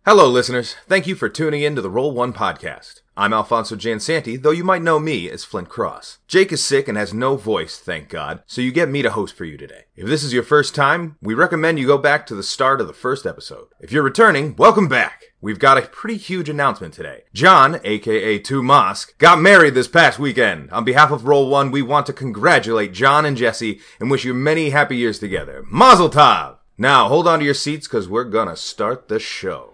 Hello, listeners. Thank you for tuning in to the Roll One podcast. I'm Alfonso Jansanti, though you might know me as Flint Cross. Jake is sick and has no voice, thank God, so you get me to host for you today. If this is your first time, we recommend you go back to the start of the first episode. If you're returning, welcome back. We've got a pretty huge announcement today. John, aka 2 Mosk, got married this past weekend. On behalf of Roll One, we want to congratulate John and Jesse and wish you many happy years together. Mazel tov! Now, hold on to your seats because we're gonna start the show.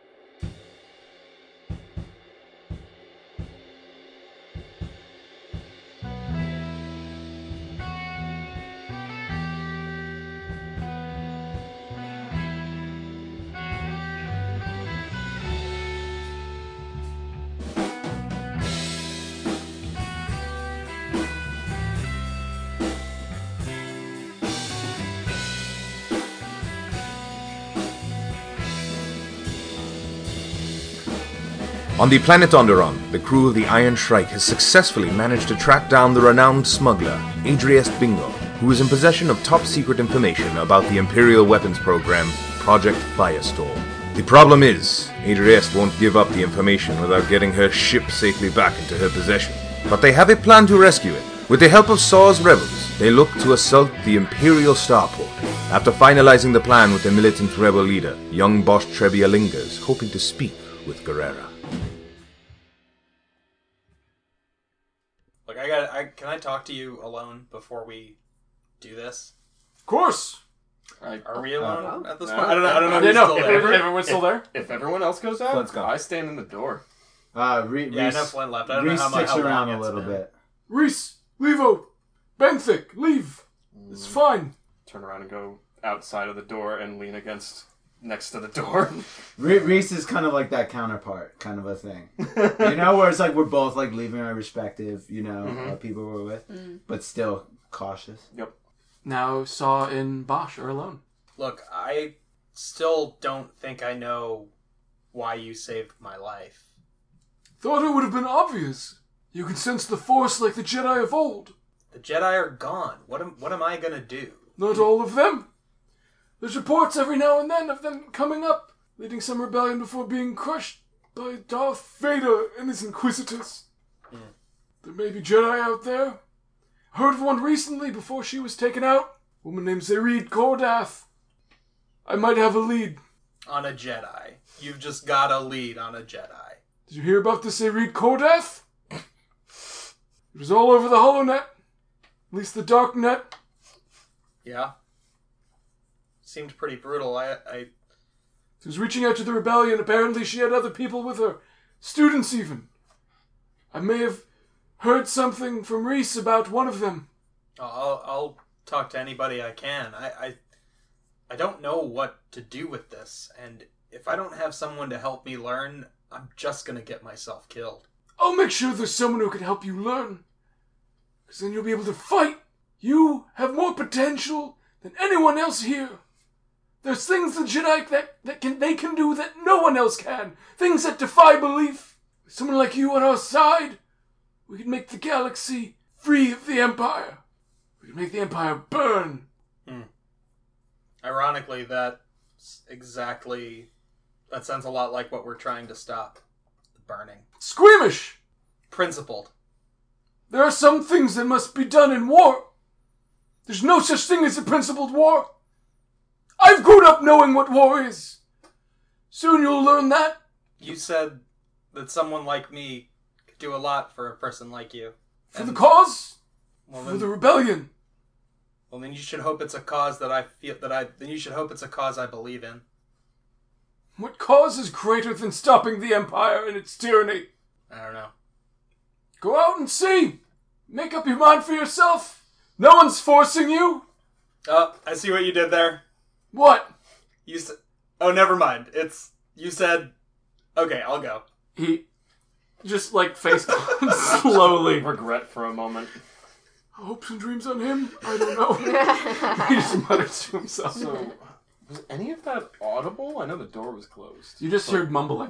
On the planet Onderon, the crew of the Iron Shrike has successfully managed to track down the renowned smuggler, Adriest Bingo, who is in possession of top-secret information about the Imperial weapons program, Project Firestorm. The problem is, Adriest won't give up the information without getting her ship safely back into her possession. But they have a plan to rescue it. With the help of Saw's rebels, they look to assault the Imperial starport. After finalizing the plan with the militant rebel leader, young Bosch Trebia lingers, hoping to speak with Guerrera. Look, can I talk to you alone before we do this? Of course. Are we alone at this no. point? I don't know. Who's No, still there. everyone's still there. If everyone else goes out, Flint's gone. I stand in the door. I know Flint left. I don't know Reese how sticks long around a it's little been. bit. Reese, Levo, Benthic, leave. It's fine. Turn around and go outside of the door and lean next to the door. Reese is kind of like that counterpart, kind of a thing. You know, where it's like we're both like leaving our respective, people we're with, but still cautious. Yep. Now Saw and Bosch are alone. Look, I still don't think I know why you saved my life. Thought it would have been obvious. You can sense the Force like the Jedi of old. The Jedi are gone. What am I gonna do? Not all of them. There's reports every now and then of them coming up, leading some rebellion before being crushed by Darth Vader and his Inquisitors. There may be Jedi out there. I heard of one recently before she was taken out. A woman named Zerid Kordath. I might have a lead. On a Jedi. You've just got a lead on a Jedi. Did you hear about the Zerid Kordath? It was all over the HoloNet. At least the dark net. Yeah. Seemed pretty brutal. She was reaching out to the rebellion. Apparently she had other people with her. Students even. I may have heard something from Reese about one of them. I'll talk to anybody I can. I don't know what to do with this, and if I don't have someone to help me learn, I'm just gonna get myself killed. I'll make sure there's someone who can help you learn. Because then you'll be able to fight. You have more potential than anyone else here. There's things the Jedi they can do that no one else can. Things that defy belief. With someone like you on our side, we can make the galaxy free of the Empire. We can make the Empire burn. Ironically, that sounds a lot like what we're trying to stop. The burning. Squeamish! Principled. There are some things that must be done in war. There's no such thing as a principled war. I've grown up knowing what war is. Soon you'll learn that. You said that someone like me could do a lot for a person like you. For the cause? Well, For the rebellion? Well, then you should hope it's a cause then you should hope it's a cause I believe in. What cause is greater than stopping the Empire and its tyranny? I don't know. Go out and see. Make up your mind for yourself. No one's forcing you. Oh, I see what you did there. What? You said... Oh, never mind. You said... Okay, I'll go. He just, face slowly. Regret for a moment. Hopes and dreams on him? I don't know. He just mutters to himself. So, was any of that audible? I know the door was closed. You just heard mumbling.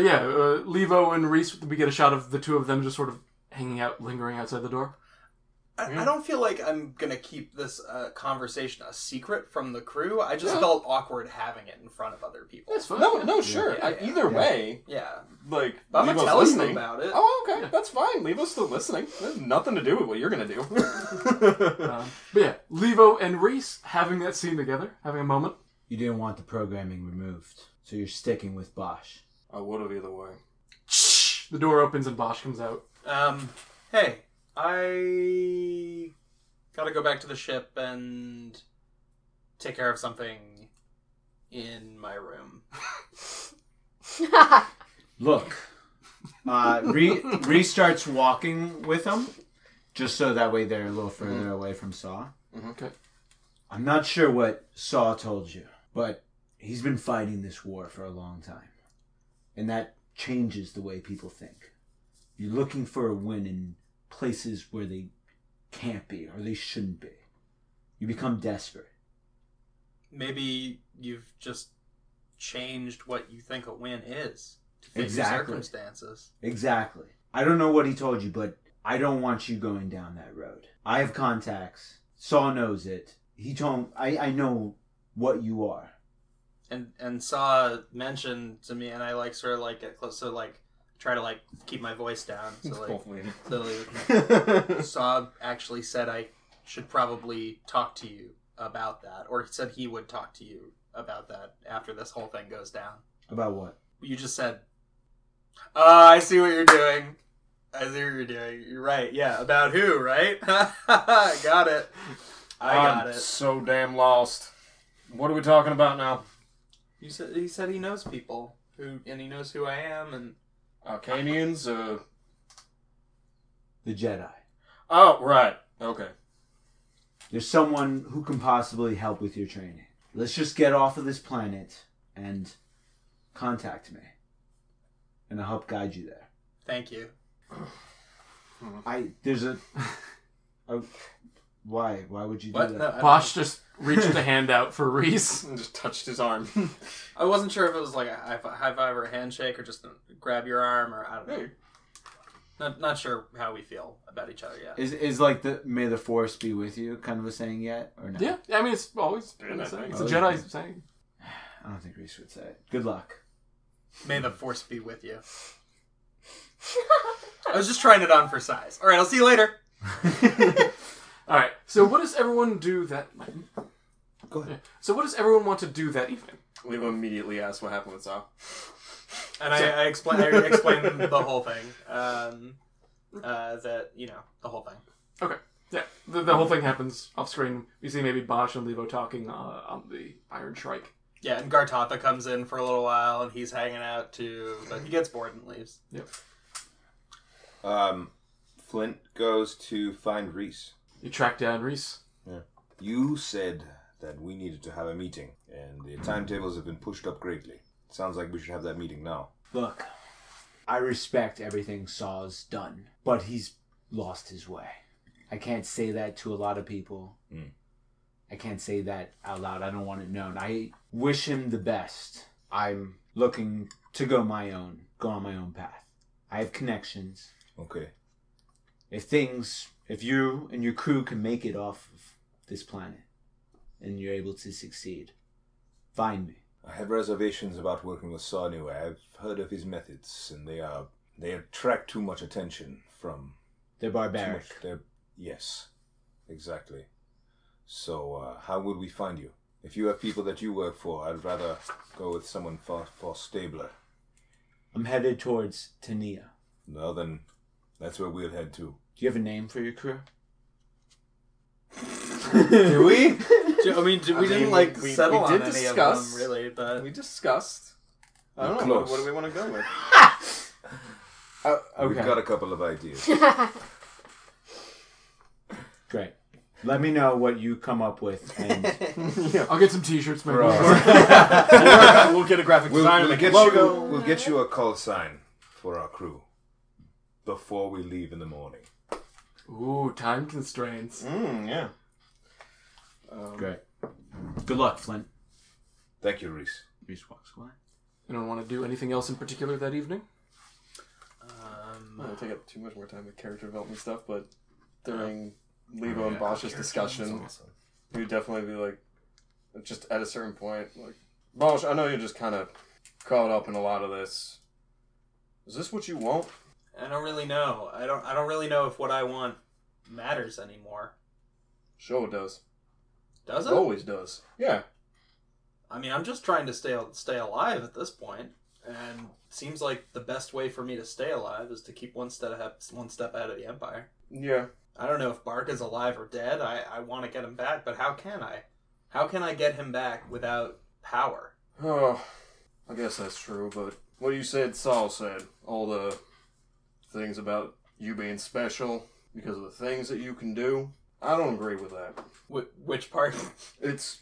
Levo and Reese, we get a shot of the two of them just sort of hanging out, lingering outside the door. I don't feel like I'm gonna keep this conversation a secret from the crew. I just felt awkward having it in front of other people. That's fine. No, sure. Either way, Yeah. like, I'm leave gonna us tell listening. them about it. Oh, okay, that's fine. Leave us still listening. There's nothing to do with what you're gonna do. But yeah, Levo and Reese having that scene together, having a moment. You didn't want the programming removed, so you're sticking with Bosch. I would have either way. The door opens and Bosch comes out. Hey, I gotta go back to the ship and take care of something in my room. Look, Reese starts walking with him, just so that way they're a little further away from Saw. Okay. I'm not sure what Saw told you, but he's been fighting this war for a long time. And that changes the way people think. You're looking for a win in places where they can't be or they shouldn't be. You become desperate. Maybe you've just changed what you think a win is to fit Exactly. your circumstances. Exactly. I don't know what he told you, but I don't want you going down that road. I have contacts. Saw knows it. He told I know what you are. And Saw mentioned to me, and I like sort of like get close, so like try to like keep my voice down. So like, Saw actually said I should probably talk to you about that, or he said he would talk to you about that after this whole thing goes down. About what? You just said, I see what you're doing. I see what you're doing. You're right. Yeah, about who, right? I got it. I got it. So damn lost. What are we talking about now? He said he knows people and he knows who I am, and Arcanians? The Jedi. Oh, right. Okay. There's someone who can possibly help with your training. Let's just get off of this planet and contact me. And I'll help guide you there. thank you. There's a why? Why would you do What? that? No, I Bosch just reached a hand out for Reese. And just touched his arm. I wasn't sure if it was like a high five or a handshake or just grab your arm or I don't know. Hey. Not sure how we feel about each other yet. Is like the "May the Force be with you" kind of a saying yet, or no? Yeah, I mean, it's always been a saying. It's a Jedi saying. I don't think Reese would say it. Good luck. May the force be with you. I was just trying it on for size. All right, I'll see you later. All right. So, what does everyone do that? Go ahead. So, what does everyone want to do that evening? We've immediately asked what happened with Sal. And I explained the whole thing. That the whole thing. Okay. Yeah, the whole thing happens off screen. We see maybe Bosch and Levo talking on the Iron Shrike. Yeah, and Gartatha comes in for a little while, and he's hanging out too, but he gets bored and leaves. Yep. Flint goes to find Reese. You track down Reese. Yeah. You said that we needed to have a meeting, and the timetables have been pushed up greatly. Sounds like we should have that meeting now. Look, I respect everything Saw's done, but he's lost his way. I can't say that to a lot of people. I can't say that out loud. I don't want it known. I wish him the best. I'm looking to go on my own path. I have connections. Okay. If you and your crew can make it off of this planet, and you're able to succeed, find me. I have reservations about working with Saw anyway. I've heard of his methods, and they attract too much attention from... They're barbaric. Yes, exactly. So, how would we find you? If you have people that you work for, I'd rather go with someone far stabler. I'm headed towards Tania. No, then that's where we'll head to. Do you have a name for your crew? Do we? We didn't we settle did on any discuss. of them, really, but... We discussed. I don't know. Close. What do we want to go with? Okay. We've got a couple of ideas. Great. Let me know what you come up with, and I'll get some T-shirts, maybe. We'll get a graphic design and make a get logo. we'll get you a call sign for our crew before we leave in the morning. Ooh, time constraints. Yeah. great. Good luck, Flint. Thank you, Reese. Reese walks away. Anyone want to do anything else in particular that evening? I don't take up too much more time with character development stuff, but during Levo and Bosch's discussion, we'd definitely be like, just at a certain point, like, Bosch, I know you're just kind of caught up in a lot of this. Is this what you want? I don't really know. I don't really know if what I want matters anymore. Sure it does. Does it? It always does. Yeah. I mean, I'm just trying to stay alive at this point, and it seems like the best way for me to stay alive is to keep one step ahead of the Empire. Yeah. I don't know if Bark is alive or dead. I want to get him back, but how can I? How can I get him back without power? Oh, I guess that's true, but what you said, Saul said, all the things about you being special because of the things that you can do, I don't agree with that. Which part? It's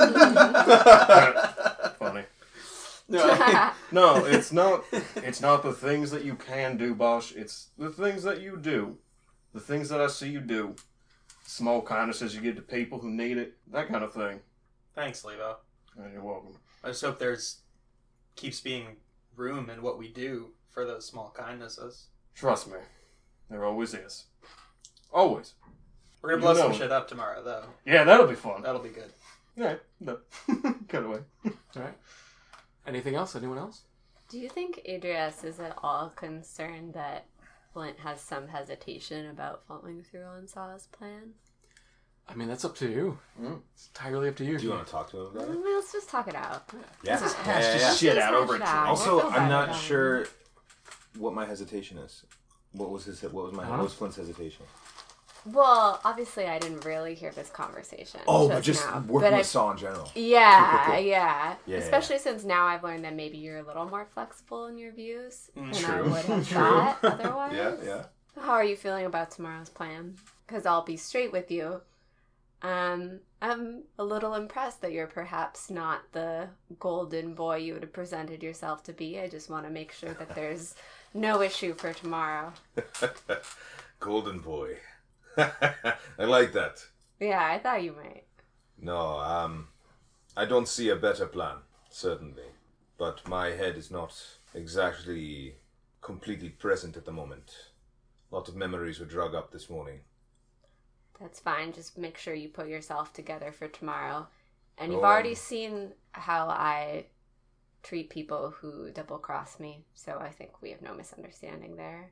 funny. No, No, it's not. It's not the things that you can do, Bosch. It's the things that you do. The things that I see you do. Small kindnesses you give to people who need it. That kind of thing. thanks, Levo. You're welcome. I just hope keeps being room in what we do for those small kindnesses. Trust me. There always is. Always. We're gonna blow some shit up tomorrow, though. Yeah, that'll be fun. That'll be good. Yeah, no. Cut away. Alright. Anything else? Anyone else? Do you think Adrias is at all concerned that Flint has some hesitation about following through on Saw's plan? I mean, that's up to you. It's entirely up to you. Do you want to talk to him about it? Let's just talk it out. Yeah. Let's Yeah. Shit just out over hash it. it out. Also, We'll I'm fight not it out. sure what my hesitation is. What was Flint's hesitation? Well, obviously, I didn't really hear this conversation. Oh, but just now. working But with Saw in general. Yeah, Cool. yeah. Yeah, Especially since now I've learned that maybe you're a little more flexible in your views than I True. would have thought otherwise. Yeah. How are you feeling about tomorrow's plan? Because I'll be straight with you. I'm a little impressed that you're perhaps not the golden boy you would have presented yourself to be. I just want to make sure that there's no issue for tomorrow. Golden boy. I like that. Yeah, I thought you might. No, I don't see a better plan, certainly. But my head is not exactly completely present at the moment. A lot of memories were drug up this morning. That's fine. Just make sure you put yourself together for tomorrow. And you've Oh. already seen how I treat people who double-cross me, so I think we have no misunderstanding there.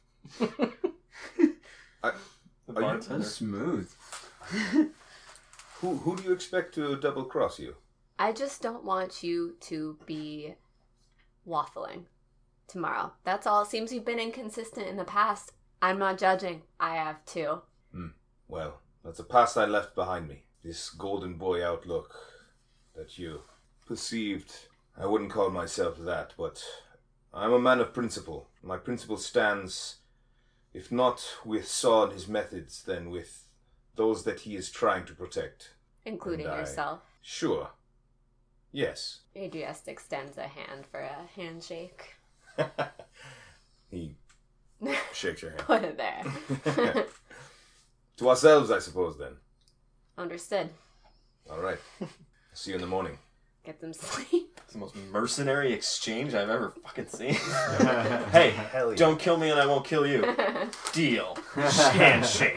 The Are you- bartender. Smooth. Who do you expect to double cross you? I just don't want you to be waffling tomorrow. That's all. It seems you've been inconsistent in the past. I'm not judging. I have too. Well, that's a past I left behind me. This golden boy outlook that you perceived. I wouldn't call myself that, but I'm a man of principle. My principle stands, if not with Saw and his methods, then with those that he is trying to protect. Including And I- yourself. Sure. Yes. Adriest extends a hand for a handshake. He shakes your hand. Put it there. To ourselves, I suppose, then. Understood. All right. See you in the morning. Get some sleep. It's the most mercenary exchange I've ever fucking seen. Hey, Hell yeah. don't kill me and I won't kill you. Deal. Handshake.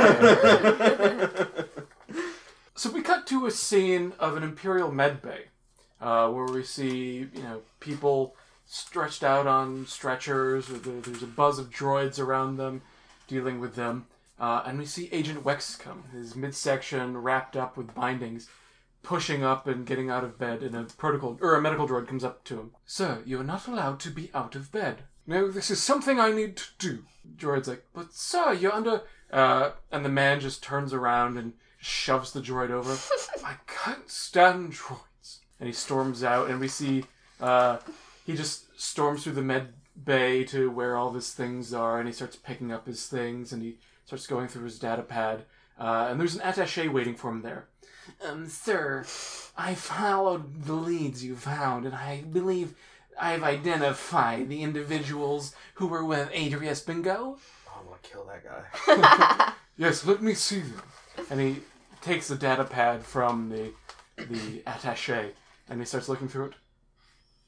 So we cut to a scene of an Imperial med bay, where we see, people stretched out on stretchers, or there's a buzz of droids around them, dealing with them, and we see Agent Wexcombe, his midsection wrapped up with bindings, pushing up and getting out of bed, and a medical droid comes up to him. Sir, you are not allowed to be out of bed. No, this is something I need to do. Droid's like, but sir, you're under... and the man just turns around and shoves the droid over. I can't stand droids. And he storms out, and we see he just storms through the med bay to where all of his things are, and he starts picking up his things, and he starts going through his data pad. And there's an attaché waiting for him there. Sir, I followed the leads you found, and I believe I've identified the individuals who were with Adrias Bingo. I want to kill that guy. Yes, let me see them. And he takes the data pad from the attaché, and he starts looking through it.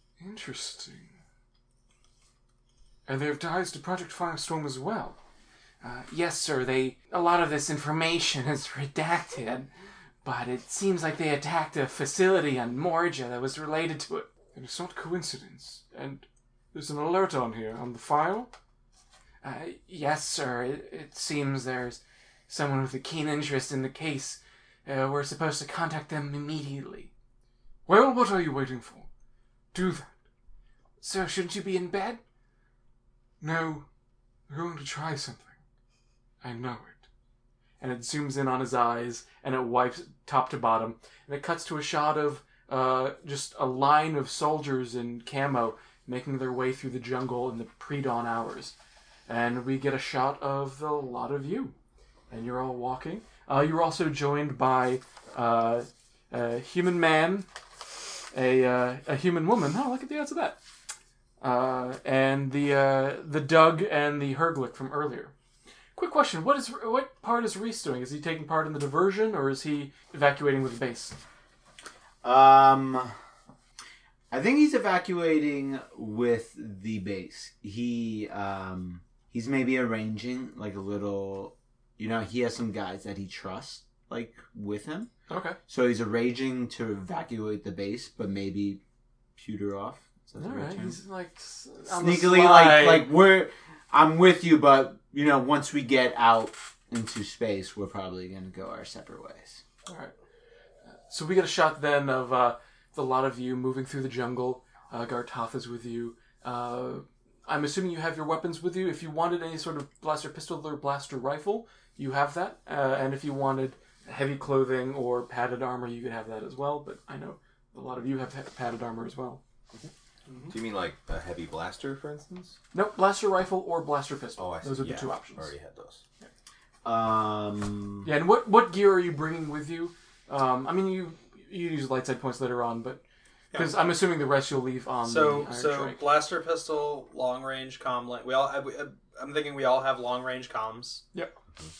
Interesting. And they have ties to Project Firestorm as well. Yes, sir, a lot of this information is redacted, but it seems like they attacked a facility on Morja that was related to it. And it's not coincidence. And there's an alert on here, on the file. Yes, sir, it seems there's someone with a keen interest in the case. We're supposed to contact them immediately. Well, what are you waiting for? Do that. Sir, shouldn't you be in bed? No, we're going to try something. I know it. And it zooms in on his eyes, and it wipes top to bottom. And it cuts to a shot of just a line of soldiers in camo making their way through the jungle in the pre-dawn hours. And we get a shot of a lot of you. And you're all walking. You're also joined by a human man, a human woman. Oh, look at the odds of that. And the Doug and the Herglick from earlier. Quick question: what part is Reese doing? Is he taking part in the diversion, or is he evacuating with the base? I think he's evacuating with the base. He's maybe arranging like a little. He has some guys that he trusts, like, with him. Okay. So he's arranging to evacuate the base, but maybe pewter off. All right. He's like sneakily, I'm with you, but once we get out into space, we're probably going to go our separate ways. All right. So we get a shot then of the lot of you moving through the jungle. Gartoth is with you. I'm assuming you have your weapons with you. If you wanted any sort of blaster pistol or blaster rifle, you have that. And if you wanted heavy clothing or padded armor, you could have that as well. But I know a lot of you have padded armor as well. Mm-hmm. Do you mean like a heavy blaster, for instance? Nope, blaster rifle or blaster pistol. Oh, I see. Those are the two options. Already had those. Yeah, and what gear are you bringing with you? You use light side points later on, but because I'm assuming the rest you'll leave on the Iron Shrike. Blaster pistol, long range comm. I'm thinking we all have long range comms. Yep.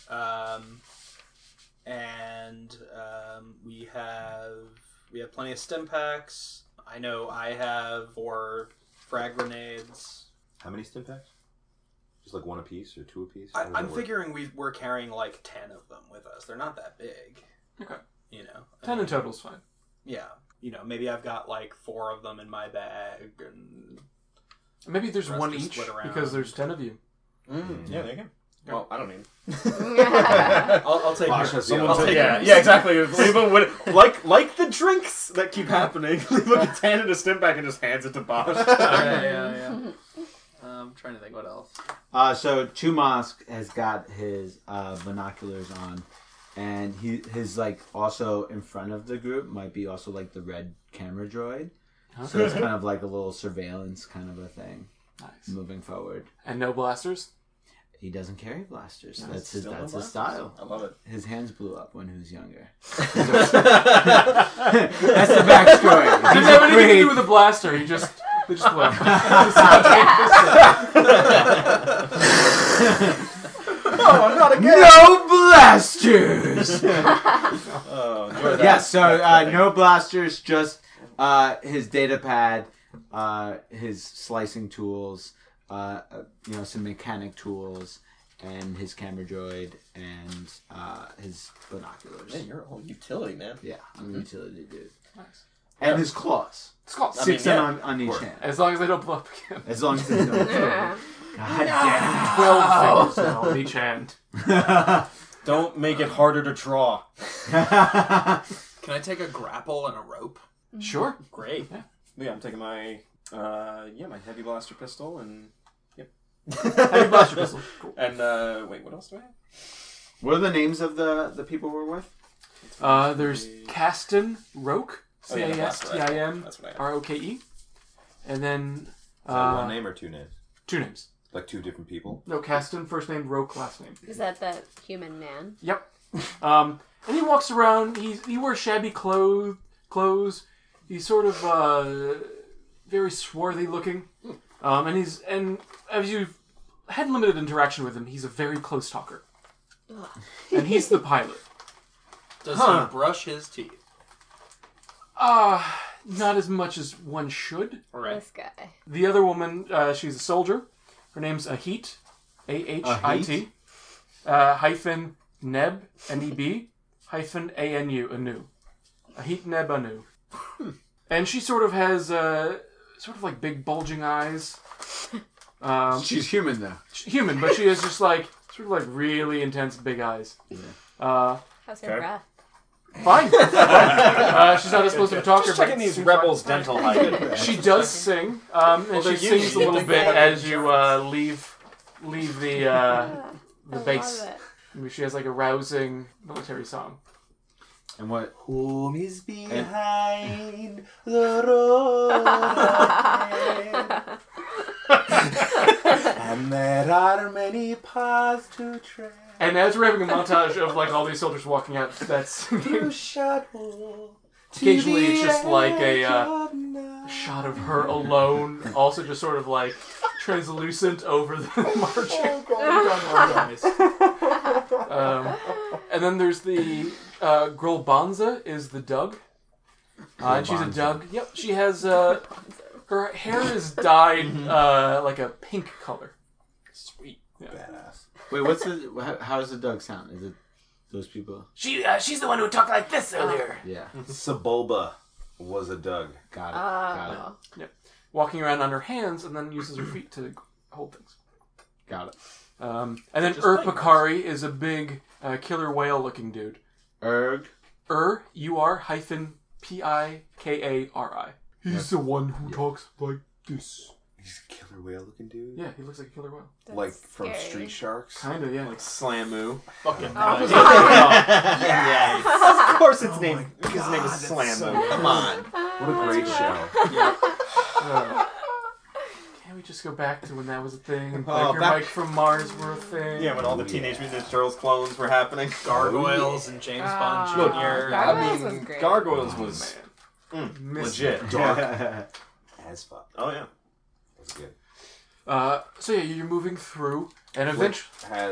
We have plenty of stim packs. I know I have 4 frag grenades. How many stim packs? Just like 1 apiece or 2 apiece? I'm figuring we're carrying like 10 of them with us. They're not that big. Okay. 10 in total is fine. Yeah. Maybe I've got like 4 of them in my bag, and maybe there's 1 each because there's 10 of you. Yeah, there you go. Well, I don't need. I'll take yours. Yeah, exactly. Leave him with, like the drinks that keep happening. Leave him a 10 in a stim bag and just hands it to Bosch. Yeah. I'm trying to think what else. So Chumask has got his binoculars on, and his like also in front of the group might be also like the red camera droid. So it's kind of like a little surveillance kind of a thing. Nice. Moving forward. And no blasters? He doesn't carry blasters. Nice. That's his style. I love it. His hands blew up when he was younger. That's the backstory. He didn't have anything to do with a blaster. They just blew up. Oh, I'm not again. No blasters. So no blasters. Just his data pad, his slicing tools. Some mechanic tools, and his camera droid, and his binoculars. Man, you're a whole utility, man. Yeah, I'm a utility dude. Nice. And his claws. 6 on each hand. As long as they don't blow up again. As long as they don't blow up. God damn. 12 fingers now on each hand. Don't make it harder to draw. Can I take a grapple and a rope? Sure. Great. Yeah, I'm taking my my heavy blaster pistol and Heavy blaster pistol. Cool. And wait, what else do I have? What are the names of the people we're with? There's Castin Roke, Castin Roke, and then Is that one name or 2 names? 2 names. Like 2 different people? No, Castin, first name, Roke, last name. Is that the human man? Yep. And he walks around. He wears shabby clothes. He's sort of very swarthy looking. And as you've had limited interaction with him, he's a very close talker. And he's the pilot. Does he brush his teeth? Not as much as one should. Right. This guy. The other woman, she's a soldier. Her name's Ahit. Ahit. hyphen neb, N-E-B, hyphen A-N-U, Anu. Ahit Neb Anu. And she sort of has, sort of like big bulging eyes. She's human, though. Human, but she has just like, sort of like really intense big eyes. How's her breath? Fine. She's not as supposed to talk. Just checking these rebels' dental hygiene. She does sing, and she sings a little bit as you leave the base. She has like a rousing military song. And what? Home is behind the road and there are many paths to tread. And as we're having a montage of like all these soldiers walking out, that's occasionally it's just like a shot of her alone, also just sort of like translucent over the margin. And then there's the Grolbanza is the Doug. And she's a Doug. Yep, she has her hair is dyed like a pink color. Sweet. Yeah. Badass. Wait, what's the? How does the Doug sound? Is it those people? She's the one who talked like this earlier. Yeah. Saboba was a Doug. Got it. Got it. Yep. Walking around on her hands and then uses her feet to hold things. Got it. And then Pakari is a big killer whale looking dude. Erg. U-R-Pikari. He's the one who talks like this. He's a killer whale looking dude? Yeah, he looks like a killer whale. That's like from scary. Street Sharks? Kinda, yeah. Like Slamu. Fucking Yeah. Of course his name is Slamu. Come on. What a great show. Can't we just go back to when that was a thing and Biker Mike from Mars were a thing? Yeah, when all the Teenage Mutant Ninja Turtles clones were happening. Gargoyles and James Bond Jr. Gargoyles was great. Gargoyles was legit. Dark. As fuck. Oh, yeah. That's good. So yeah, you're moving through, and eventually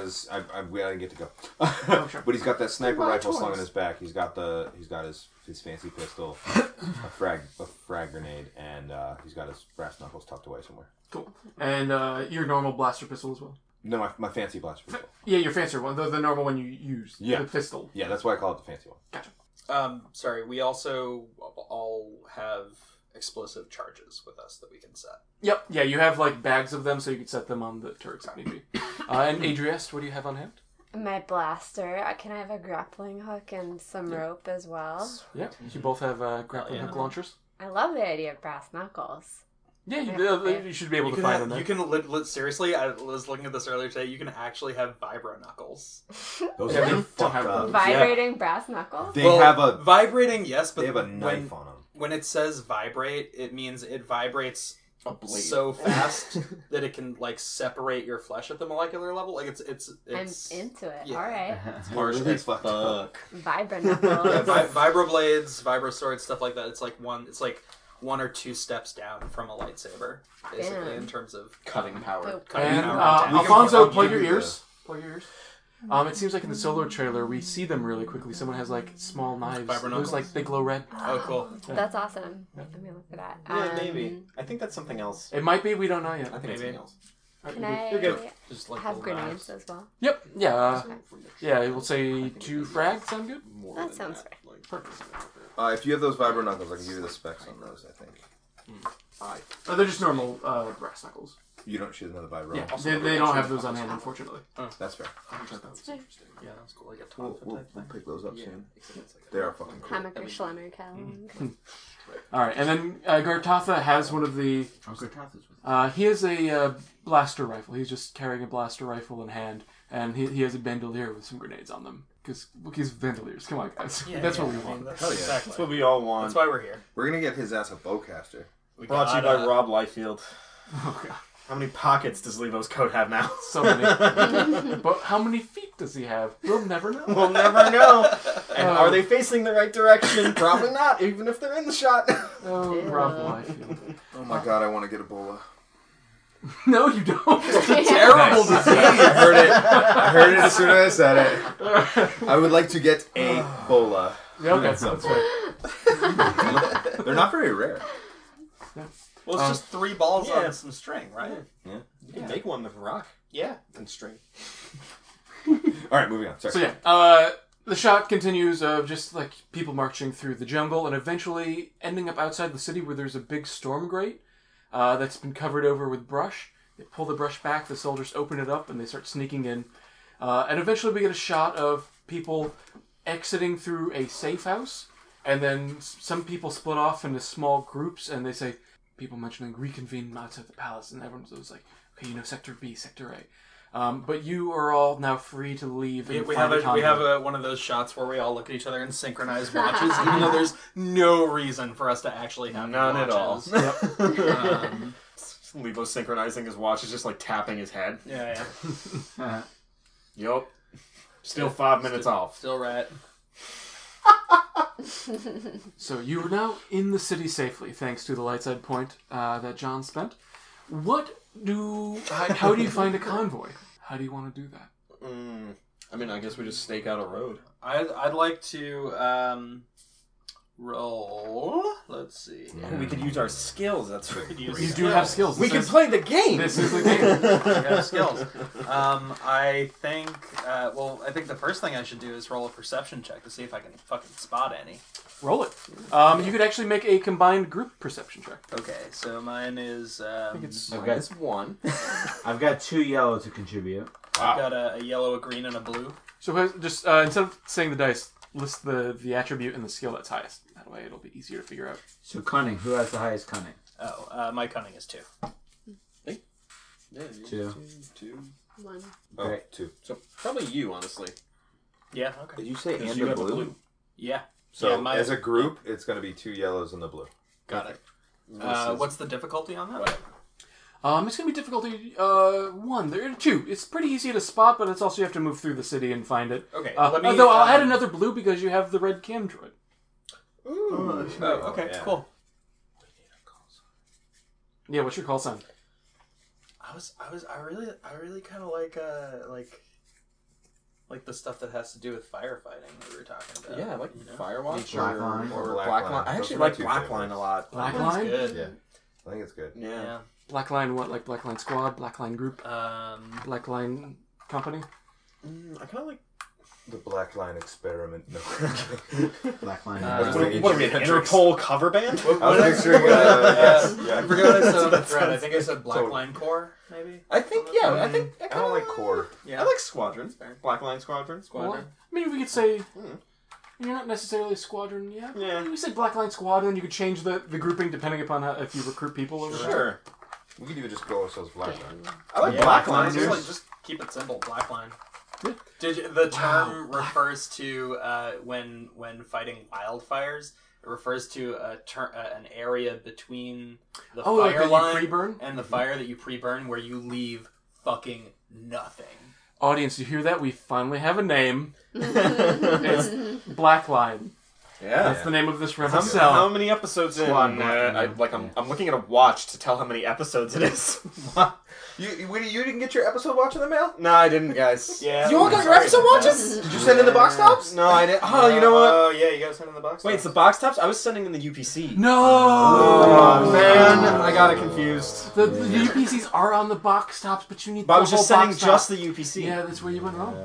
We gotta get to go. sure. But he's got that sniper rifle slung on his back. He's got his fancy pistol, a frag grenade, and he's got his brass knuckles tucked away somewhere. Cool. And your normal blaster pistol as well. No, my fancy blaster pistol. Yeah, your fancier one, the normal one you use. Yeah. The pistol. Yeah, that's why I call it the fancy one. Gotcha. Sorry, we also all have explosive charges with us that we can set. Yep. Yeah, you have like bags of them, so you can set them on the turrets if need be. And Adriest, what do you have on hand? My blaster. Can I have a grappling hook and some rope as well? Yeah, you both have grappling hook launchers. I love the idea of brass knuckles. Yeah, you should be able to find them there. You can seriously. I was looking at this earlier today. You can actually have vibro knuckles. Those Yeah, are they fucked have up. Vibrating brass knuckles? They have a vibrating, yes, but they have a knife on them. When it says vibrate, it means it vibrates A blade. so fast that it can like separate your flesh at the molecular level. Like it's I'm into it. yeah. All right. It's harsh as fuck. Vibra yeah, knuckles. vibro blades, vibro swords, stuff like that. It's like one or two steps down from a lightsaber, basically, Damn. in terms of Cutting power. cutting And power. Alfonso, plug your ears. Plug your ears. It seems like in the Solo trailer we see them really quickly. Someone has like small knives. Vibro Those like they glow red. Oh, cool. That's awesome. Let me look for that. Yeah, maybe. I think that's something else. It might be. We don't know yet. I think it's Maybe. something else. Can I Just like have little grenades knives. as well? Yep. Yeah. Yeah. We'll say 2 frags. Sound good? That sounds fair. Perfect. If you have those vibro knuckles, I can give you the specs on those, I think. They're just normal brass knuckles. You don't shoot another vibro. Yeah. They don't have those on hand, unfortunately. That's fair. Yeah, that's cool. Like a We'll tonfa type pick those up soon. thing. They are fucking cool. Hammock or Schlemmer Cal. All right, and then Gartatha has one of the. He has a blaster rifle. He's just carrying a blaster rifle in hand, and he has a bandolier with some grenades on them. Because he's bandoliers. Come on, guys. That's what we want. Hell yeah. That's what we all want. That's why we're here. We're gonna get his ass a bowcaster. Brought to you by Rob Liefeld. Oh god, How many pockets does Levo's coat have now? so many. But how many feet does he have? We'll never know. We'll never know. And are they facing the right direction? Probably not, even if they're in the shot. Oh, Rob Liefeld. Oh my god, I want to get Ebola. No, you don't. Terrible disease. I heard it. I heard it as soon as I said it. I would like to get a Ebola. Yeah, okay, that's fair. They're not very rare. Well, it's just 3 balls on some string, right? You can make one with rock Yeah. and string. All right, moving on. Sorry. So yeah, the shot continues of just like people marching through the jungle and eventually ending up outside the city where there's a big storm grate that's been covered over with brush. They pull the brush back, the soldiers open it up, and they start sneaking in. And eventually we get a shot of people exiting through a safe house, and then some people split off into small groups, and they say, people mentioning reconvene outside the palace, and everyone's like, okay, Sector B, Sector A. But you are all now free to leave. We have one of those shots where we all look at each other and synchronize watches, even though there's no reason for us to actually have None watches. at all. Yep. Lebo synchronizing his watch is just like tapping his head. Yeah. Yup. Still 5 minutes off. Still rat. So you are now in the city safely, thanks to the light side point that John spent. How do you find a convoy? How do you want to do that? I mean, I guess we just stake out a road. I'd like to roll. Let's see. Oh, we could use our skills. That's right. You do have skills. We can play the game. This is the game. I got skills. I think the first thing I should do is roll a perception check to see if I can fucking spot any. Roll it. You could actually make a combined group perception check. Okay, so mine is. I think it's Minus 1. I've got 2 yellow to contribute. I've got a yellow, a green, and a blue. So just instead of saying the dice, list the attribute and the skill that's highest. That way it'll be easier to figure out. So cunning. Who has the highest cunning? Oh, my cunning is 2. Yeah, 2. 1. Oh, Okay. 2. So probably you, honestly. Yeah, okay. Did you say Because and you the have a blue? Yeah. So yeah, as a group, it's going to be 2 yellows and the blue. Got it. What's the difficulty on that? It's going to be difficulty 1. There are 2. It's pretty easy to spot, but it's also you have to move through the city and find it. Okay. Although I'll add another blue because you have the red cam droid. Ooh. Okay. Yeah. Cool. Yeah, what's your call sign? I really kind of like the stuff that has to do with firefighting that we were talking about. Yeah, I like Firewatch Blackline. or Blackline. Blackline. I Those actually are my like 2 Blackline favorites. a lot. Blackline? Good. Yeah. I think it's good. Yeah. Blackline what? Like Blackline Squad, Blackline Group, Blackline Company? I kind of like... The Black Line Experiment. No. Blackline. What are we, an Interpol cover band? I was picturing I forgot what I said on the thread. I think I said Blackline Corps, maybe? I think, yeah. I think... I don't like core. Yeah. I like Squadron. Blackline Squadron. Well, I mean, we could say you're not necessarily a squadron yet. Yeah. We said Blackline Squadron. You could change the grouping depending upon if you recruit people over there. Sure. We could even just call ourselves Black Line. I like Blackline. Blackline. Just keep it simple. Blackline. The term refers to when fighting wildfires. It refers to an area between the fire like that line you pre-burn? and the fire that you pre-burn, where you leave fucking nothing. Audience, you hear that? We finally have a name. It's Blackline. Yeah. That's the name of this rebel cell. How many episodes in? Squad Blackline. I'm looking at a watch to tell how many episodes it is. You didn't get your episode watch in the mail? No, I didn't, guys. Yeah. You all got your episode watches? Did you send in the box tops? No, I didn't. Oh, you know what? Oh, yeah, you gotta send in the box. Wait, it's the box tops? I was sending in the UPC. No! Oh, man. I got it confused. The UPCs are on the box tops, but you need But the I was just whole sending box just top. the UPC. Yeah, that's where you went wrong.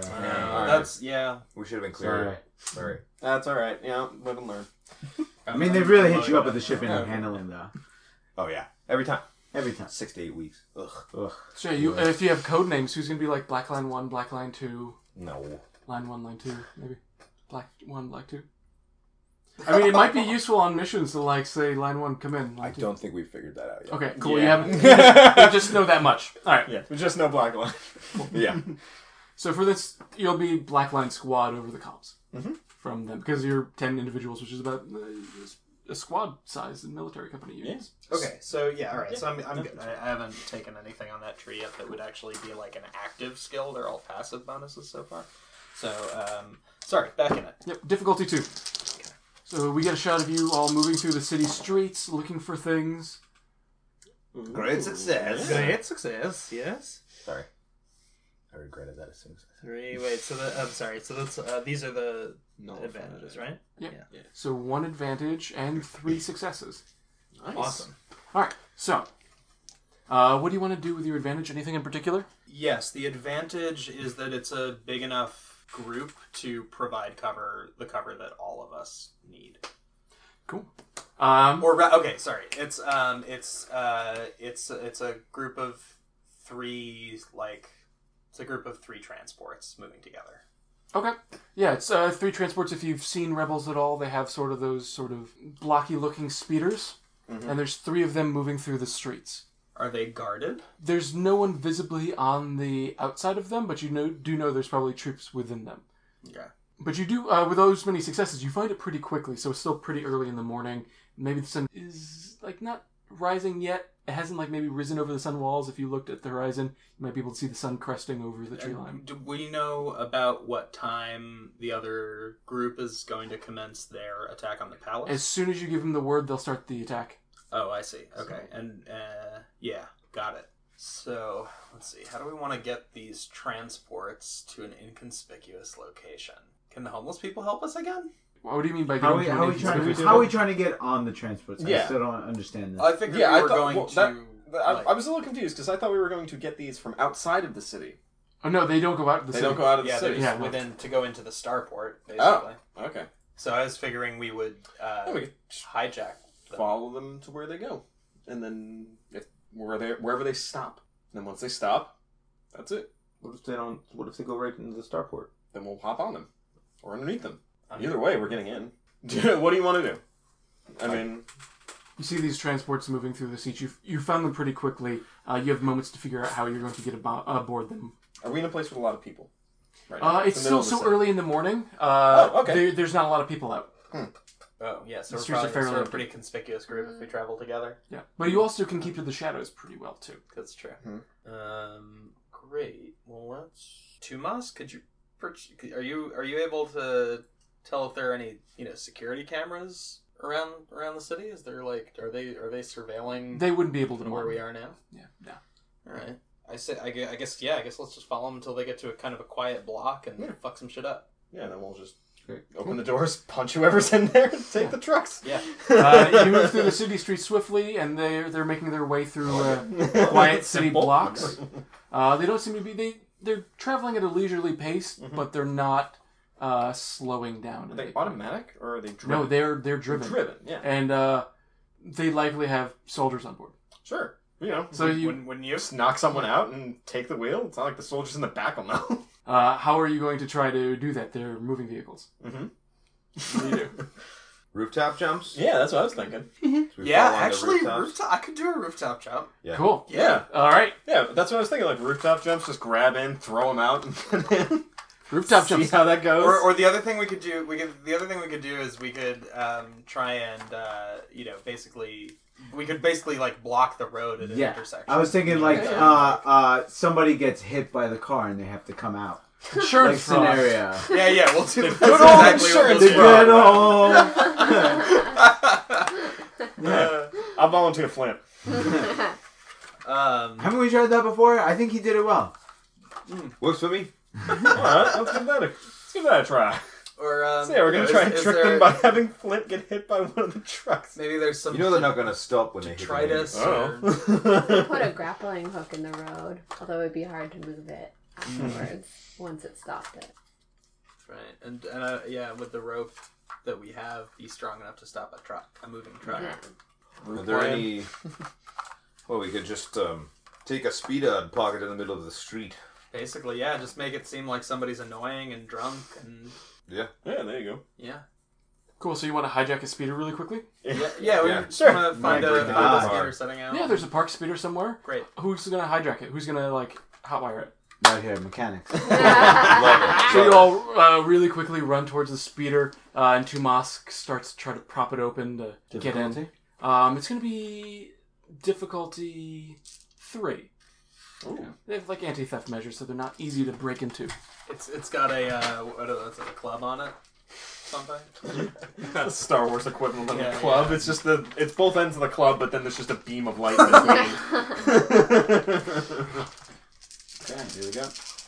We should have been clearer. Sorry. That's alright. Yeah, live and learn. I mean, they really hit you up with the shipping and handling, though. Oh, yeah. Every time. Every time. 6 to 8 weeks. Ugh. So if you have code names, who's going to be like Blackline 1, Blackline 2, No. Line 1, Line 2, maybe? Black 1, Black 2? I mean, it might be useful on missions to, like, say, Line 1, come in. I don't think we've figured that out yet. Okay, cool. Yeah. You just know that much. All right. Yeah, we just know Blackline. Yeah. So for this, you'll be Blackline Squad over the comms from them because you're 10 individuals, which is about a squad size in military company units. Okay, so yeah, all right. So I'm good. I haven't taken anything on that tree yet that would actually be like an active skill. They're all passive bonuses so far. So sorry, back in it. Yep, difficulty 2. So we get a shot of you all moving through the city streets, looking for things. Great success. Great success. Yes. Sorry. I regretted that as soon as I said it. Wait. So I'm sorry. So that's these are the advantages, right? Yep. Yeah. So 1 advantage and 3 successes. Nice. Awesome. All right. So What do you want to do with your advantage? Anything in particular? Yes, the advantage is that it's a big enough group to provide the cover that all of us need. Cool. Okay, sorry. It's a group of three, it's a group of 3 transports moving together. Okay. Yeah, it's 3 transports. If you've seen Rebels at all, they have those blocky-looking speeders, and there's 3 of them moving through the streets. Are they guarded? There's no one visibly on the outside of them, but you do know there's probably troops within them. Okay. But you do, with those many successes, you find it pretty quickly, so it's still pretty early in the morning. Maybe the sun is, not rising yet. It hasn't, maybe risen over the sun walls. If you looked at the horizon, you might be able to see the sun cresting over the tree line. Do we know about what time the other group is going to commence their attack on the palace? As soon as you give them the word, they'll start the attack. Oh, I see. Okay. And, yeah, got it. So, let's see. How do we want to get these transports to an inconspicuous location? Can the homeless people help us again? What do you mean by how are we trying to get on the transports? I still don't understand this. I figured we were going to... I was a little confused because I thought we were going to get these from outside of the city. Oh no, they don't go out of the city. They don't go out of the city. Yeah, to go into the starport, basically. Oh, okay. So I was figuring we would hijack them. Follow them to where they go. And then wherever they stop. And then once they stop, that's it. What if they go right into the starport? Then we'll hop on them. Or underneath them. Either way, we're getting in. What do you want to do? I mean... You see these transports moving through the streets. You found them pretty quickly. You have moments to figure out how you're going to get aboard them. Are we in a place with a lot of people? Right it's still so early in the morning. Okay. There's not a lot of people out. Oh, yeah. So we're a pretty conspicuous group if we travel together. Yeah. But you also can keep to the shadows pretty well, too. That's true. Great. Well, let's... Tumas, could you... Are you able to tell if there are any, security cameras around the city? Is there are they surveilling? They wouldn't be able to know where we are now. Yeah, no. All right. I guess let's just follow them until they get to a kind of a quiet block and fuck some shit up. Yeah, then we'll just open the doors, punch whoever's in there, and take the trucks. Yeah. You move through the city streets swiftly, and they're making their way through quiet city blocks. They don't seem to be they're traveling at a leisurely pace, but they're not slowing down. Are they automatic or are they driven? No, they're driven. Driven, yeah. And they likely have soldiers on board. Sure. So when you just knock someone out and take the wheel, it's not like the soldiers in the back will know. How are you going to try to do that? They're moving vehicles. Mm-hmm. What do you do? Rooftop jumps? Yeah, that's what I was thinking. Yeah, actually, I could do a rooftop jump. Yeah. Cool. Yeah. All right. Yeah, that's what I was thinking. Rooftop jumps, just grab in, throw them out, and then rooftop jumps. See how that goes. Or the other thing we could do, is we could try and basically. We could basically block the road at an intersection. I was thinking somebody gets hit by the car and they have to come out. Insurance scenario. Yeah, we'll do the good old insurance. The good old. I'll volunteer Flint. Haven't we tried that before? I think he did it well. Works for me. Alright, let's give that a try. Or we're gonna try and trick them by having Flint get hit by one of the trucks. Maybe there's some. They're not gonna stop when they hit detritus. Put a grappling hook in the road, although it'd be hard to move it afterwards once it stopped it. Right, and with the rope that we have, be strong enough to stop a moving truck. Yeah. Are there any? Well, we could just take a speeder and park it in the middle of the street. Basically, yeah. Just make it seem like somebody's annoying and drunk and. Yeah. Yeah, there you go. Yeah. Cool, so you want to hijack a speeder really quickly? Yeah, we sure. Want to find a speeder setting out. Yeah, there's a parked speeder somewhere. Great. Who's going to hijack it? Who's going to, hotwire it? Right here, mechanics. Love it. So you all really quickly run towards the speeder, and Tumas starts to try to prop it open to get in. It's going to be difficulty 3. Ooh. They have anti-theft measures, so they're not easy to break into. It's got a a club on it, something. That's Star Wars equivalent of a club. Yeah. It's just it's both ends of the club, but then there's just a beam of light in between. Okay, here we go.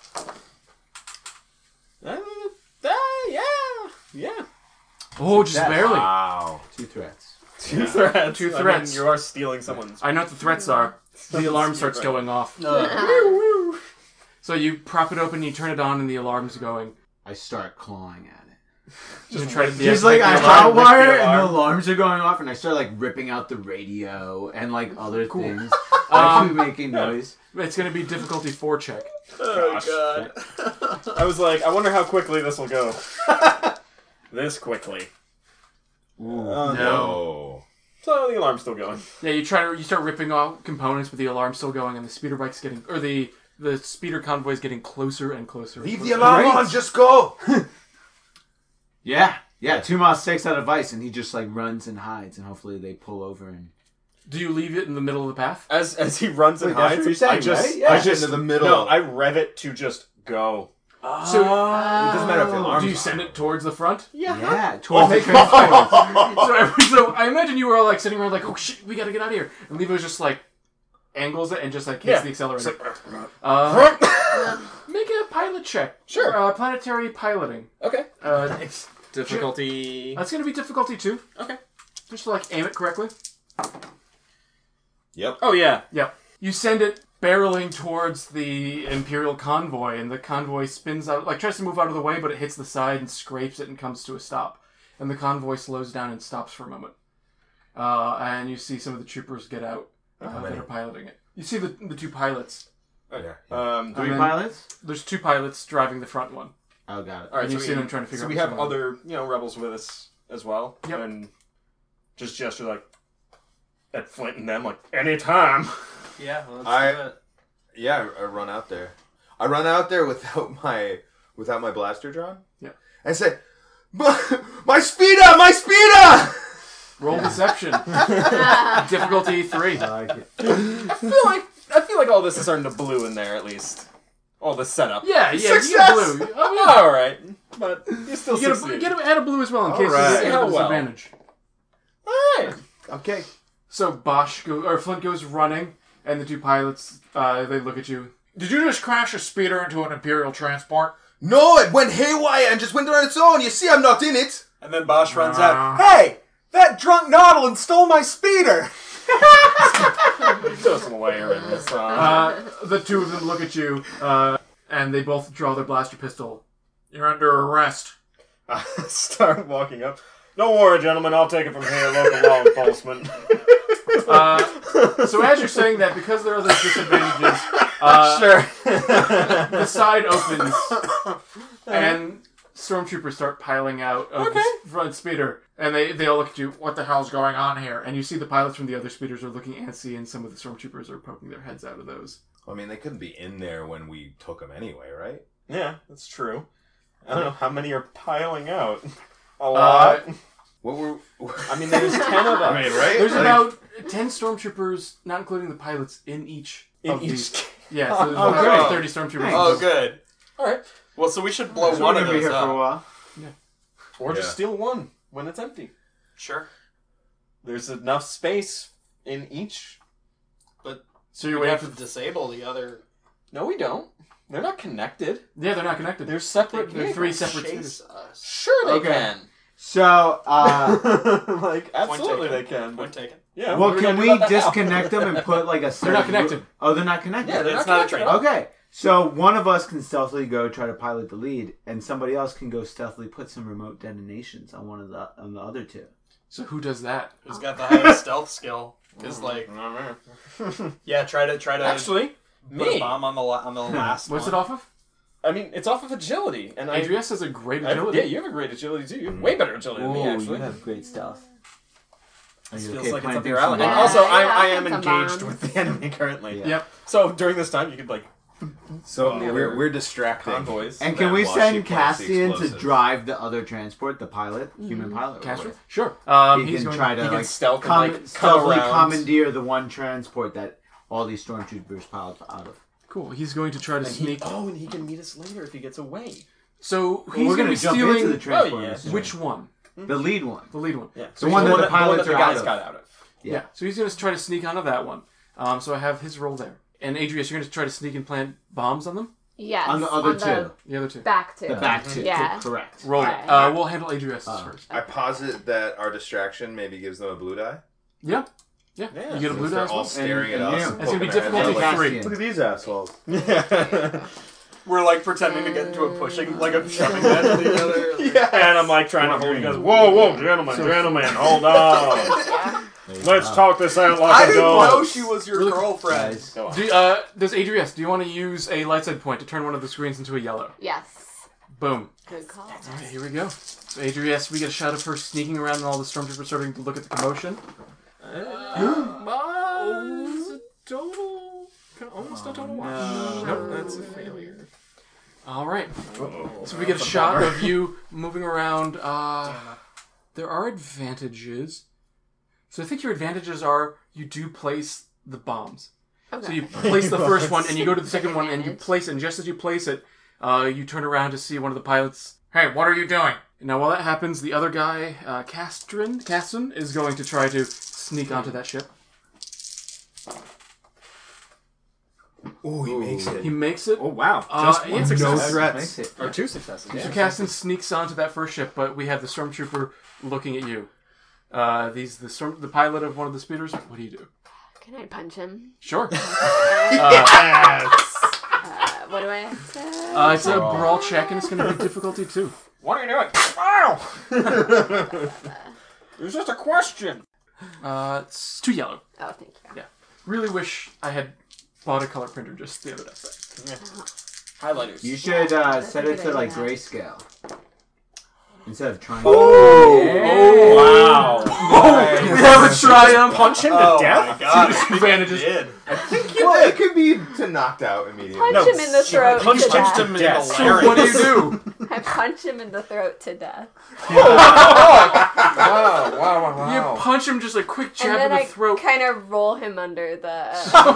Yeah. Oh, just barely. Wow. 2 threats. Two threats. Two threats. You are stealing someone's. I know what the threats are. The alarm starts going off. So you prop it open, you turn it on, and the alarm's going. I start clawing at it. Just try to Just like I hot wire and the alarms are going off, and I start like ripping out the radio and like other things. I keep making noise. It's going to be difficulty 4 check. Oh god. I was like, I wonder how quickly this will go. This quickly. No. So the alarm's still going. Yeah, you start ripping off components, but the alarm's still going, and the speeder bike's getting, or the speeder convoy's getting closer and closer. Leave the alarm on, just go! Yeah. 2 miles takes out of Vice, and he just like runs and hides, and hopefully they pull over and. Do you leave it in the middle of the path? As he runs and hides, that's what you're saying, I just right? Yeah. I just into the middle. No, I rev it to just go. So It doesn't matter if the alarm's do you on. send it towards the front? Yeah, towards the transport. So I imagine you were all like sitting around like, oh shit, we gotta get out of here. And Levo's just like angles it and just like hits the accelerator. Make a pilot check. Sure. Planetary piloting. Okay. It's Difficulty. That's gonna be difficulty 2. Okay. Just to like aim it correctly. Yep. Oh yeah. Yep. You send it barreling towards the Imperial convoy, and the convoy spins out, like tries to move out of the way, but it hits the side and scrapes it and comes to a stop. And the convoy slows down and stops for a moment. And you see some of the troopers get out that are piloting it. You see the 2 pilots. Oh, yeah. 3 pilots? There's 2 pilots driving the front one. Oh, got it. All right. And you see them trying to figure so out we what's have going on. other rebels with us as well. Yep. And just gesture like at Flint and them like anytime. Yeah, let's do it. Yeah, I run out there. I run out there without my blaster drawn. Yeah. And say, my speeder! My speeder! Roll deception. Difficulty 3. I like it. I feel like all this is starting to blue in there at least. All the setup. Yeah, you Success! get blue. Oh, yeah. All right, but you still You succeed. get him add a blue as well in case right. you How have a well? disadvantage. All right. Okay. So Flint goes running, and the 2 pilots they look at you. Did you just crash a speeder into an Imperial transport? No, it went haywire and just went on its own. You see, I'm not in it. And then Bosch runs out. Hey, that drunk Nautilin stole my speeder. Just layer in this. The 2 of them look at you, and they both draw their blaster pistol. You're under arrest. I start walking up. Don't worry, gentlemen. I'll take it from here. Local law enforcement. So as you're saying that, because there are those disadvantages, Sure. the side opens, and stormtroopers start piling out of the front speeder. And they all look at you, what the hell's going on here? And you see the pilots from the other speeders are looking antsy, and some of the stormtroopers are poking their heads out of those. I mean, they couldn't be in there when we took them anyway, right? Yeah, that's true. I don't know how many are piling out. A lot. What were? I mean, there's 10 of them. I mean, right? There's about 10 stormtroopers, not including the pilots, in each of these. Yeah, so there's Oh, about great. 30 stormtroopers. Oh, good. All right. Well, so we should blow So one we're of gonna be those here for a up. while. Or just Yeah. steal one when it's empty. Sure. There's enough space in each. So you're We waiting have for... to disable the other. No, we don't. They're not connected. Yeah, they're not connected. They're separate. They're 3 vehicles. separate Chase speeders. us. Sure, they Okay. can. So, Like, absolutely they taken. can. Point taken. Yeah. well, we're can gonna do we about that now. disconnect them and put like a They're not connected. Oh, they're not connected? Yeah, they're It's not not a connected. train. Okay. So one of us can stealthily go try to pilot the lead, and somebody else can go stealthily put some remote detonations on the other 2. So who does that? Who's got the highest stealth skill? Because like, yeah, try to Actually, put a me. bomb on the last. What's one. it off of? I mean, it's off of agility, and Adrius has a great I agility. yeah, you have a great agility too. You have way better agility than me, Ooh, actually. you have great stealth. Are This you feels okay like it's up planting your some alley. And bombs? also, Yeah, I yeah, am some engaged bombs. with the enemy currently. Yeah. Yep. So during this time, you could like So the we're other distracting convoys. And can them we while she send plants the Cassian to explosives. drive the other transport, the pilot, human pilot? or Castro? whatever? Sure. He He's can going try to he can like stealth and like come stealthily around. commandeer the one transport that all these stormtroopers piled out of. Cool. He's going to try to sneak. and he can meet us later if he gets away. So Well, he's we're going to gonna be jump stealing. into the transport. yeah. I'm assuming. Which one? The lead one. The lead one. Yeah, The one that the pilots the are out guys of. got out of. Yeah. So he's going to try to sneak onto that one. So I have his roll there. And Adrius, you're going to try to sneak and plant bombs on them? Yes. On the other 2. The other 2. Back 2. The back 2. Yeah. Correct. Roll it. Alright. We'll handle Adrius first. I posit that our distraction maybe gives them a blue die. Yeah. Yeah, Yeah. you get a blue die They're as all well. staring at And us. you. and It's gonna be poking their heads difficulty out 3. Look at these assholes. We're like pretending to get into a pushing, like a shoving match with each other. And I'm like trying to hold you guys. Whoa, gentlemen, hold on. Let's talk this out like I didn't adults. know she was your girlfriend. Guys. Go on. Does Adrius, do you want to use a light side point to turn one of the screens into a yellow? Yes. Boom. Good call. Alright, here we go. So Adrius, we get a shot of her sneaking around and all the stormtroopers starting to look at the commotion. Almost a total watch. Nope, that's a failure. Alright. So we get a shot of you moving around. There are advantages. So I think your advantages are you do place the bombs. Okay. So you place the first one, and you go to the second one, and you place it. And just as you place it, you turn around to see one of the pilots. Hey, what are you doing? Now, while that happens, the other guy, Caston, is going to try to sneak onto that ship. Ooh, he makes it. He makes it. Oh, wow. Just one no success. threats. Or 2 successes. So Caston sneaks onto that first ship, but we have the stormtrooper looking at you. The pilot of one of the speeders. What do you do? Can I punch him? Sure. What do I have to... It's a brawl check, and it's going to be difficulty 2. What are you doing? Wow! It was just a question. It's 2 yellow. Oh, thank you. Yeah. Really wish I had bought a color printer just the other day. Highlighters. You should set a it good to like idea. grayscale. Instead of trying Wow. We have a triumph. Punch him to Oh death? my god. Advantages. Did. Well, it could be to knocked out immediately. Punch him in the throat to Punched death. him in the Death. So what do you do? I punch him in the throat to death. Wow. You punch him just a quick And jab then in the I throat. kind of roll him under the...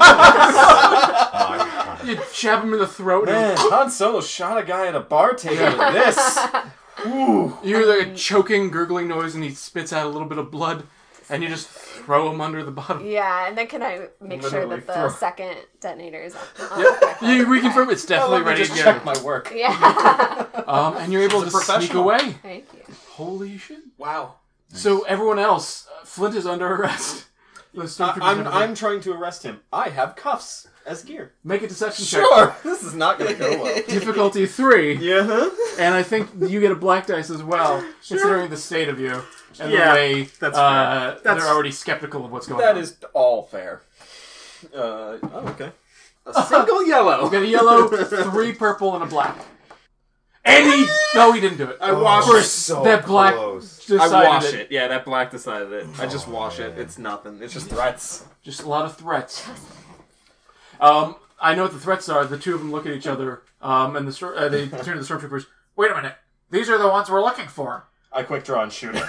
You jab him in the throat. Man, And Han Solo shot a guy at a bar table with this. Ooh. you hear like a choking, gurgling noise, and he spits out a little bit of blood, and you just throw him under the bottom. Yeah, and then can I make sure Literally that the throw. second detonator is on? You reconfirm it's definitely ready just to check go. my work. Yeah. And you're able to She's a sneak professional. away. Thank you. Holy shit. Wow. So everyone else, Flint is under arrest. The stormtroopers are- I'm trying to arrest him. I have cuffs as gear. Make a deception check. Sure. This is not going to go well. Difficulty 3. Yeah. And I think you get a black dice as well, considering the state of you. And Yeah, the way that's fair. they're already skeptical of what's going That on. is all fair. Okay. A single yellow. You got a yellow, 3 purple, and a black. And he... No, he didn't do it. I wash Of it. course, that black decided I wash it. Yeah, that black decided it. I just wash it. It's nothing. It's just threats. Just a lot of threats. I know what the threats are. The two of them look at each other, and they turn to the stormtroopers. Wait a minute. These are the ones we're looking for. I quick draw and shoot it.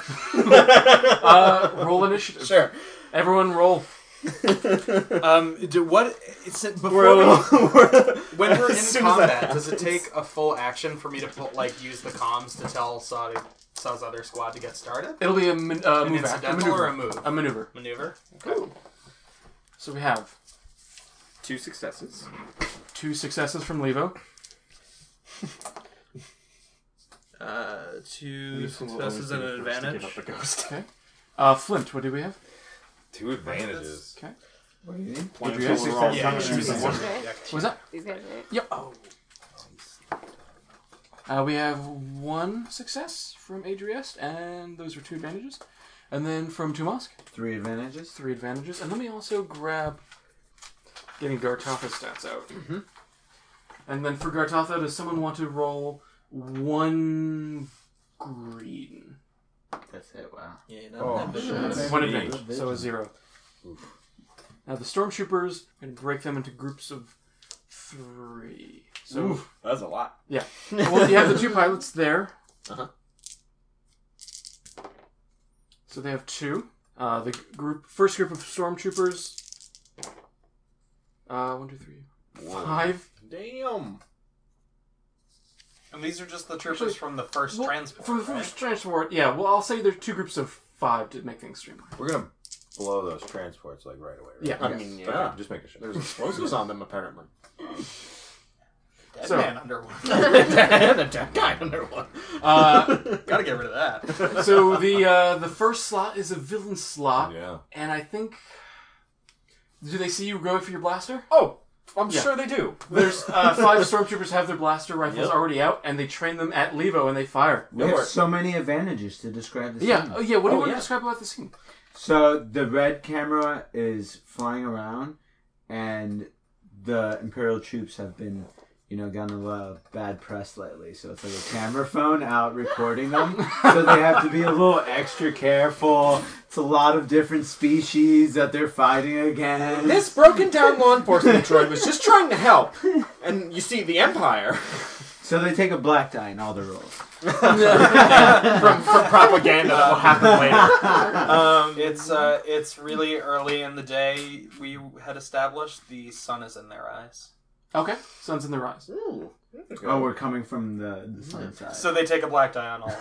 Roll initiative. Sure. Everyone roll. When we're in As soon as that combat, happens. does it take a full action for me to use the comms to tell Saw's other squad to get started? It'll be a move act. incidental or a move? A maneuver. Maneuver? Okay. So we have 2 successes. 2 successes from Levo. 2 successes and an advantage. Okay. Flint, what do we have? 2 advantages. Okay. What do you need? Did you have Success. Yeah, What was that? These guys are... Yep. We have 1 success from Adriest, and those are 2 advantages. And then from Tumask, 3 advantages. 3 advantages. And let me also grab getting Gartotha's stats out. Mm-hmm. And then for Gartotha, does someone want to roll 1 green? That's it. Wow. Yeah, Oh, shit. 1 advantage, so a 0. Now the stormtroopers, I'm going to break them into groups of 3. So Ooh, that's a lot. yeah. Well, you have the 2 pilots there. Uh-huh. So they have 2. The first group of stormtroopers. 1, 2, 3, 5. Damn. And these are just the troopers from the first transport, From the first transport, yeah. Well, I'll say there's 2 groups of 5 to make things streamlined. We're gonna blow those transports like right away. Right? Yeah. I mean, yeah. Okay, just making sure. There's explosives on them, apparently. Dead So- man under one. The dead guy under one. Gotta get rid of that. So the first slot is a villain slot, Yeah. and I think Do they see you go for your blaster? Oh, I'm sure they do. There's 5 stormtroopers have their blaster rifles already out, and they train them at Levo, and they fire. We have so many advantages to describe the scene. Yeah. Oh, yeah. What do you want to describe about the scene? So the red camera is flying around, and the Imperial troops have been, gotten a lot of bad press lately. So it's like a camera phone out recording them. So they have to be a little extra careful. It's a lot of different species that they're fighting against. This broken down law enforcement droid was just trying to help. And you see, the Empire... So they take a black die in all the roles. from propaganda that will happen later. It's really early in the day. We had established the sun is in their eyes. Okay, sun's in their eyes. Ooh. Oh, we're coming from the sun side. So they take a black die on all.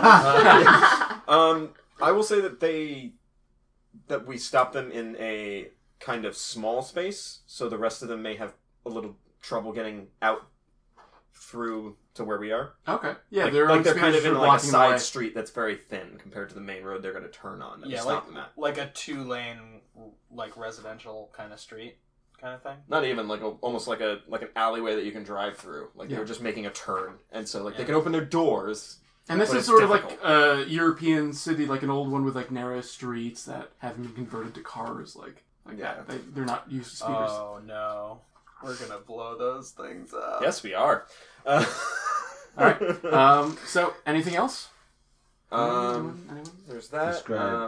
I will say that we stop them in a kind of small space, so the rest of them may have a little trouble getting out through to where we are. Okay. Yeah, they're kind of in like a side street that's very thin compared to the main road they're going to turn on. And stop them at. Like a 2-lane, like residential kind of street, kind of thing. Not even almost like an alleyway that you can drive through. Like they were just making a turn, and so they can open their doors. And this is sort of like a European city, like an old one with like narrow streets that haven't been converted to cars, like that. They're not used to speeders. Oh no. We're gonna blow those things up. Yes, we are. Alright. So, anything else? Anyone? There's that. Describe.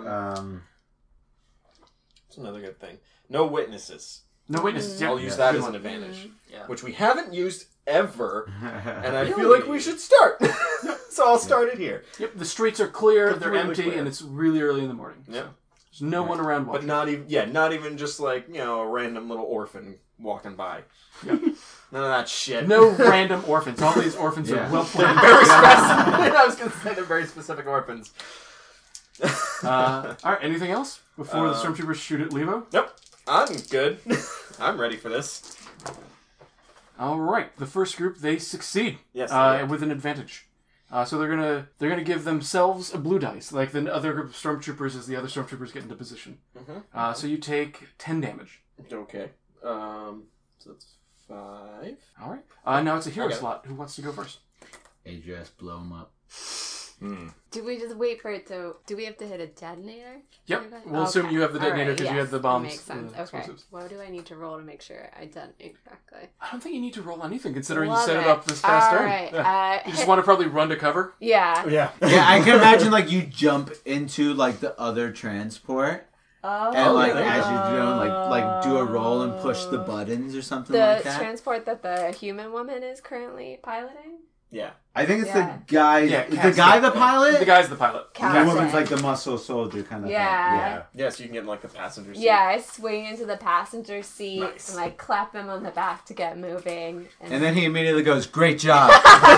That's another good thing. No witnesses. No witnesses. Yeah. I'll use that as an advantage. Yeah. Which we haven't used ever. And I feel like we should start. So I'll start it here. Yep, the streets are clear, they're Completely empty, clear. and it's really early in the morning. Yep. So there's no one around watching. But not even just like, a random little orphan walking by. Yep. None of that shit. No random orphans. All these orphans are well planned. Very specific. I was going to say they're very specific orphans. Alright, anything else? Before the stormtroopers shoot at Levo? Nope. I'm good. I'm ready for this. Alright, the first group, they succeed. Yes. With an advantage. So they're gonna give themselves a blue dice, like the other group of stormtroopers as the other stormtroopers get into position. Mm-hmm. So you take 10 damage. Okay. So that's 5. Alright. Now it's a hero slot. Who wants to go first? AJS, blow them up. Do we just wait for it to... Do we have to hit a detonator? Yep. We'll assume you have the detonator because you have the bombs. Makes sense. Okay. Explosives. What do I need to roll to make sure I detonate correctly? I don't think you need to roll anything considering Love you set it it. up this past All turn. right. Yeah. You just want to probably run to cover? Yeah. Yeah. Yeah, I can imagine you jump into the other transport. Oh. And as you're doing do a roll and push the buttons or something like that. The transport that the human woman is currently piloting? Yeah. I think it's Yeah. the guy. Yeah, Is the guy the pilot? The guy's the pilot. The woman's like the muscle soldier kind of Yeah. thing. Yeah, so you can get in the passenger seat. Yeah, I swing into the passenger seat Nice. and clap him on the back to get moving. And then he immediately goes, "Great job."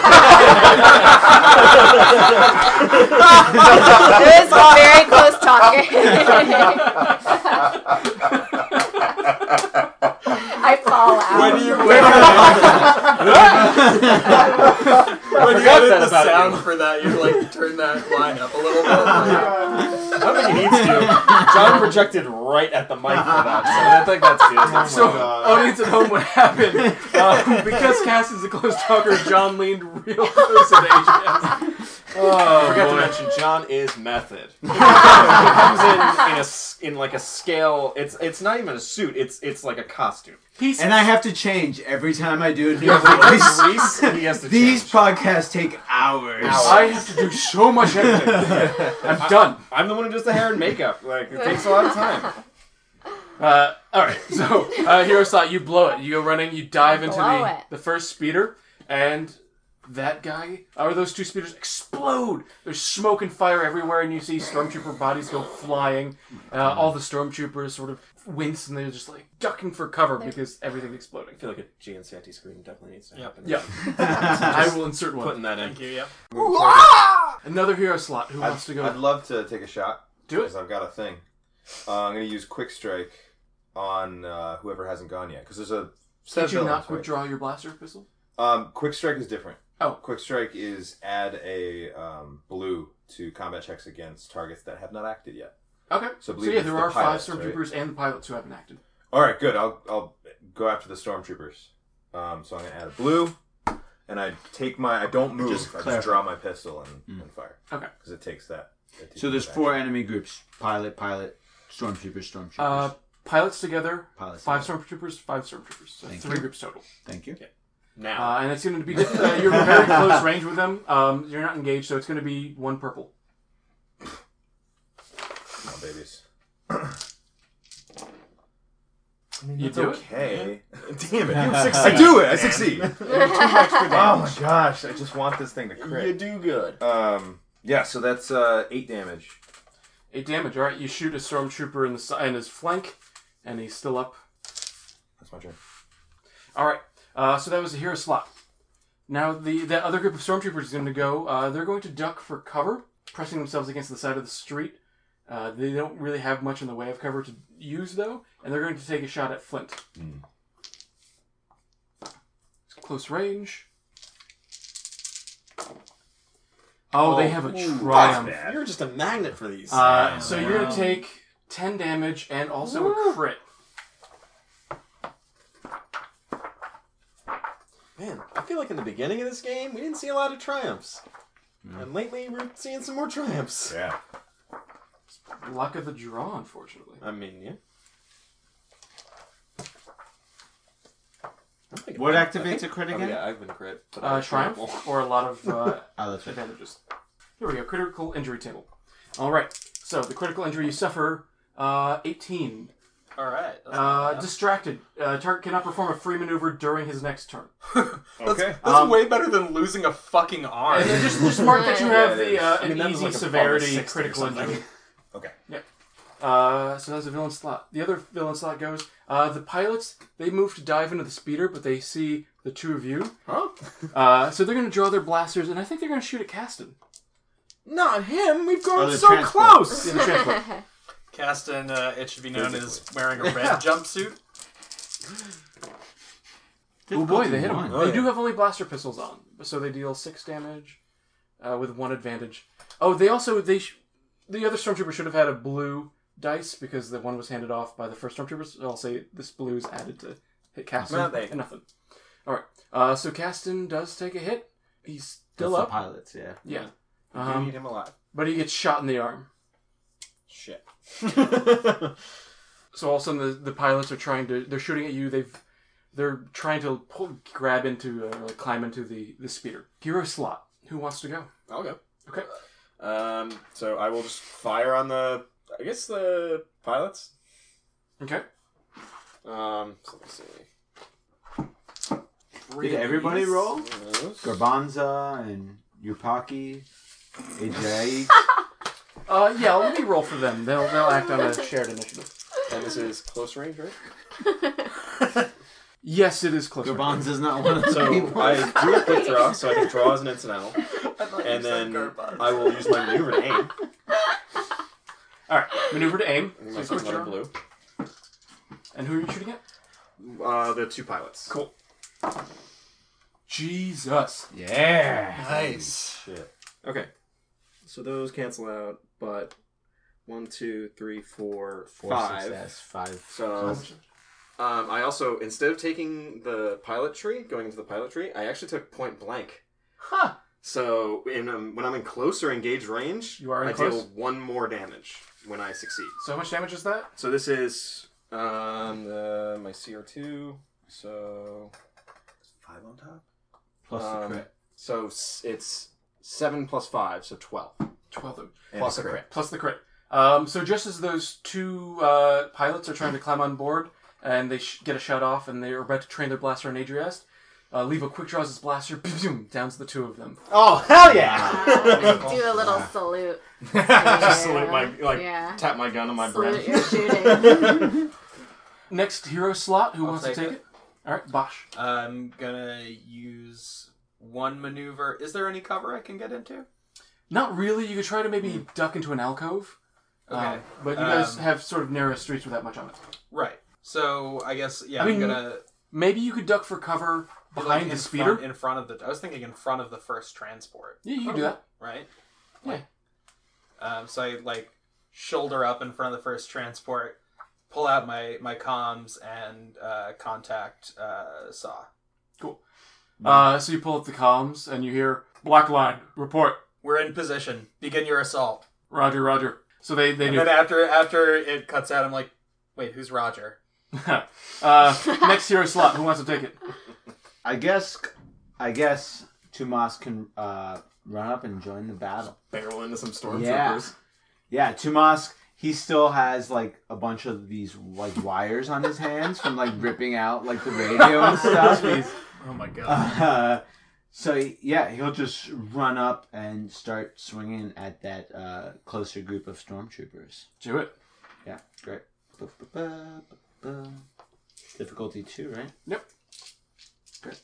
It is very close talking. I fall out. When you edit the sound for that, you turn that line up a little bit. I don't think he needs to. John projected right at the mic for that, so I think that's good. So, audience at home, what happened? Because Cass is a close talker, John leaned real close to the HMS. I forgot to mention, John is method. He comes in a scale. It's not even a suit. It's like a costume. And I have to change every time I do a new Reese, he has to These change. podcasts take hours. I have to do so much editing. I'm done. I'm the one who does the hair and makeup. It takes a lot of time. Alright, so, Hero Slot, you blow it. You go running, you dive into Blow the first speeder, and that guy, or those two speeders, explode! There's smoke and fire everywhere, and you see stormtrooper bodies go flying. All the stormtroopers sort of wince, and they're just ducking for cover because everything's exploding. I feel like a GNCIT screen definitely needs to happen. Yeah. I will insert one. Putting that in. Thank you, yeah. Another Hero Slot. Who wants to go? I'd love to take a shot. Do it. Because I've got a thing. I'm going to use Quick Strike on whoever hasn't gone yet. Because there's a set Did you of not villains, quick right? draw your blaster pistol? Quick Strike is different. Oh. Quick Strike is add a blue to combat checks against targets that have not acted yet. Okay. So So yeah, it's there the are pilots, 5 stormtroopers and the pilots who haven't acted. All right, good. I'll go after the stormtroopers. So I'm gonna add a blue, and I take my. I don't move. I just draw my pistol and fire. Okay. Because it takes that. So there's 4 enemy groups: pilot, stormtroopers. Pilots together. Pilots 5 together. stormtroopers. 5 stormtroopers. So Thank 3 you. groups total. Thank you. Now. And it's going to be you're very close range with them. You're not engaged, so it's going to be 1 purple. Come on, babies. You do okay. Damn it! You I succeed. do it. I succeed. Oh Oh my gosh! I just want this thing to crit. You do good. Yeah. So that's 8 damage. 8 damage. All right, you shoot a stormtrooper in his flank, and he's still up. That's my turn. All right. So that was a hero slot. Now the other group of stormtroopers is going to go. They're going to duck for cover, pressing themselves against the side of the street. They don't really have much in the way of cover to use, though, and they're going to take a shot at Flint. It's close range. Oh, they have a triumph. You're just a magnet for these. So you're going to take 10 damage and also a crit. Man, I feel like in the beginning of this game, we didn't see a lot of triumphs. And lately, we're seeing some more triumphs. Yeah. Luck of the draw, unfortunately. I mean, yeah. What activates a crit again? Yeah, I've been crit. But Triumph or a lot of That's right. advantages. Here we go. Critical injury table. All right. So the critical injury you suffer, 18. All right. Distracted. Target cannot perform a free maneuver during his next turn. Okay. That's way better than losing a fucking arm. And then just mark that you have Yeah, it is. an that was easy like a severity 60 or critical something. injury. Okay. So that's a villain slot. The other villain slot goes, the pilots, they move to dive into the speeder, but they see the 2 of you. Huh? So they're going to draw their blasters, and I think they're going to shoot at Caston. Not him! We've gone the so transport. close! In the transport. Caston, it should be known as wearing a red jumpsuit. Oh boy, they hit him. One. They do have only blaster pistols on, so they deal 6 damage with 1 advantage. Oh, they also the other stormtrooper should have had a blue dice because the one was handed off by the first stormtrooper. So I'll say this blue is added to hit Caston. And nothing. All right. So Caston does take a hit. He's still That's up. the pilots, yeah. Yeah. You need him alive. But he gets shot in the arm. Shit. So all of a sudden the pilots are they're shooting at you. They're trying to grab into or climb into the speeder. Hero slot. Who wants to go? I'll go. Okay. So I will just fire on the pilots. Okay. So let's see. Did everybody roll? Those. Garbanza and Yupaki, AJ. Yeah, let me roll for them. They'll act on a shared initiative. And this is close range, right? Yes, it is close. Garbanza's not one of the So people. I do a quick draw, so I can draw as an incidental. And then I will use my maneuver to aim. All right, maneuver to aim. And So that's quick another draw. blue. And who are you shooting at? The 2 pilots. Cool. Jesus. Yeah. Nice. Shit. Okay. So those cancel out, but 1, 2, 3, 4, 4 5. success, 5. So I also, instead of taking the pilot tree, going into the pilot tree, I actually took point blank. Huh. So when I'm in close or engaged range, You are in I close? deal 1 more damage when I succeed. So how much damage is that? So this is my CR2. So 5 on top? Plus the crit. So it's 7 plus 5, so 12. 12 Plus a crit. plus the crit. So just as those 2 pilots are trying to climb on board, and they get a shot off, and they're about to train their blaster on Adriest, Levo quick draws his blaster, boom, downs the 2 of them. Oh, hell yeah! Do a little salute. Just salute my, Yeah. tap my gun on my Salute breast. your shooting. Next hero slot, who I'll wants to take take it? All right, Bosch. I'm gonna use 1 maneuver. Is there any cover I can get into? Not really. You could try to maybe duck into an alcove. Okay. But you guys have sort of narrow streets without much on it. Right. So I guess I mean, I'm gonna Maybe you could duck for cover behind the speeder. in front of the. I was thinking in front of the first transport. Yeah, you can do that. Right. Yeah. So I shoulder up in front of the first transport, pull out my comms and contact Saw. Cool. So you pull up the comms and you hear, Black Line, report. We're in position. Begin your assault. Roger, roger. So they And knew. then after it cuts out, I'm like, wait, who's Roger? Next hero slot. Who wants to take it? I guess Tumas can run up and join the battle. Barrel into some stormtroopers. Yeah, Tumas, he still has like a bunch of these like wires on his hands from like ripping out like the radio and stuff. Oh my god. So yeah, he'll just run up and start swinging at that closer group of stormtroopers. Do it. Yeah, great. Difficulty 2, right? Yep. Good.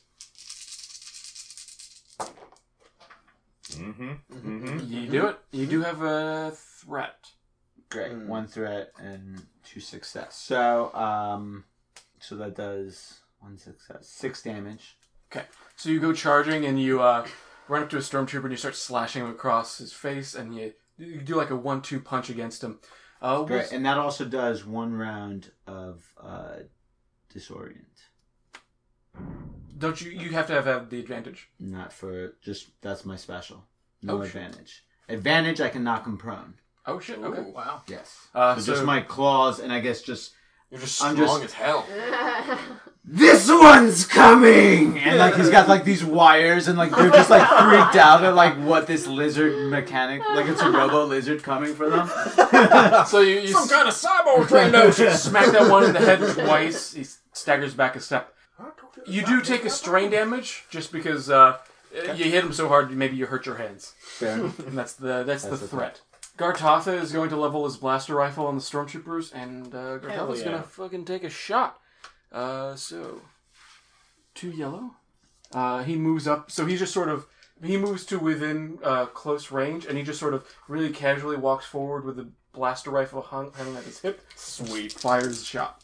You do it. You do have a threat. Great. 1 threat and 2 success. So so that does 1 success, 6 damage. Okay. So you go charging and you run up to a stormtrooper and you start slashing him across his face and you do like a 1-2 punch against him. Great. And that also does 1 round of disorient. Don't you have to have the advantage? Not for just that's my special. No Oh, advantage. Advantage, I can knock him prone. Oh shit! Okay. Ooh, wow. Yes. So So just my claws, and I guess just You're just I'm strong just- as hell. this one's coming, and like he's got like these wires, and like they're just like freaked out at like what this lizard mechanic, like it's a robo lizard coming for them. So you Some kind of cyborg trained ocean. smack that one in the head twice. He staggers back a step. You do take a strain damage just because you hit him so hard. Maybe you hurt your hands, Fair. and that's the threat. Gartotha is going to level his blaster rifle on the stormtroopers, and Gartotha's yeah. going to fucking take a shot. So 2 yellow. He moves up. So he just sort of he moves to within close range, and he just sort of really casually walks forward with the blaster rifle hung at his hip. Sweet. Fires a shot.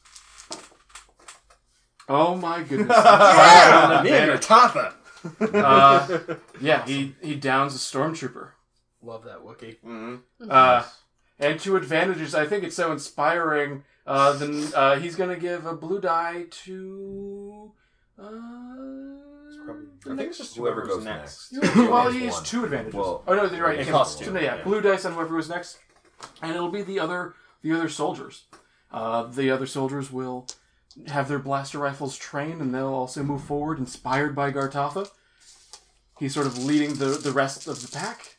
Oh my goodness! Yeah! Me and Gartotha. Yeah, he downs a stormtrooper. Love that Wookiee. Mm-hmm. And 2 advantages. I think it's so inspiring. Then he's gonna give a blue die to. I I think it's just whoever whoever's goes next. Well, He he has has one. 2 advantages. Well, oh no, you're right. it So, costs 2. yeah, blue dice on whoever was next, and it'll be the other soldiers. The other soldiers will have their blaster rifles trained, and they'll also move forward, inspired by Gartotha. He's sort of leading the rest of the pack.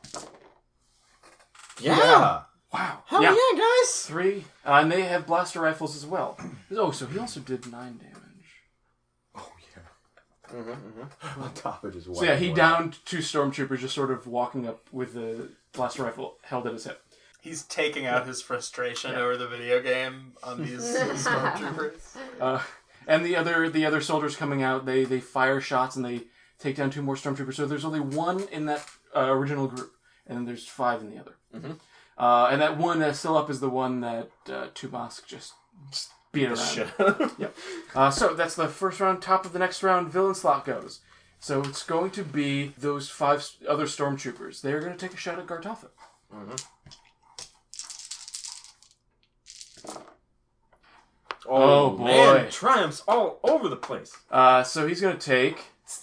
Yeah. Wow. Hell yeah, guys. 3, and they have blaster rifles as well. Oh, so he also did 9 damage. Oh yeah. On top of just So yeah, he downed 2 stormtroopers just sort of walking up with the blaster rifle held at his hip. He's taking out his frustration over the video game on these stormtroopers. And the other soldiers coming out, they fire shots and they take down 2 more stormtroopers. So there's only 1 in that original group, and then there's 5 in the other. And that one still up is the one that Tumask just beat around. Shit. Yep. So that's the first round. Top of the next round, villain slot goes. So it's going to be those 5 other stormtroopers. They're going to take a shot at Gartotha. Oh, boy. Man, triumphs all over the place. So he's going to take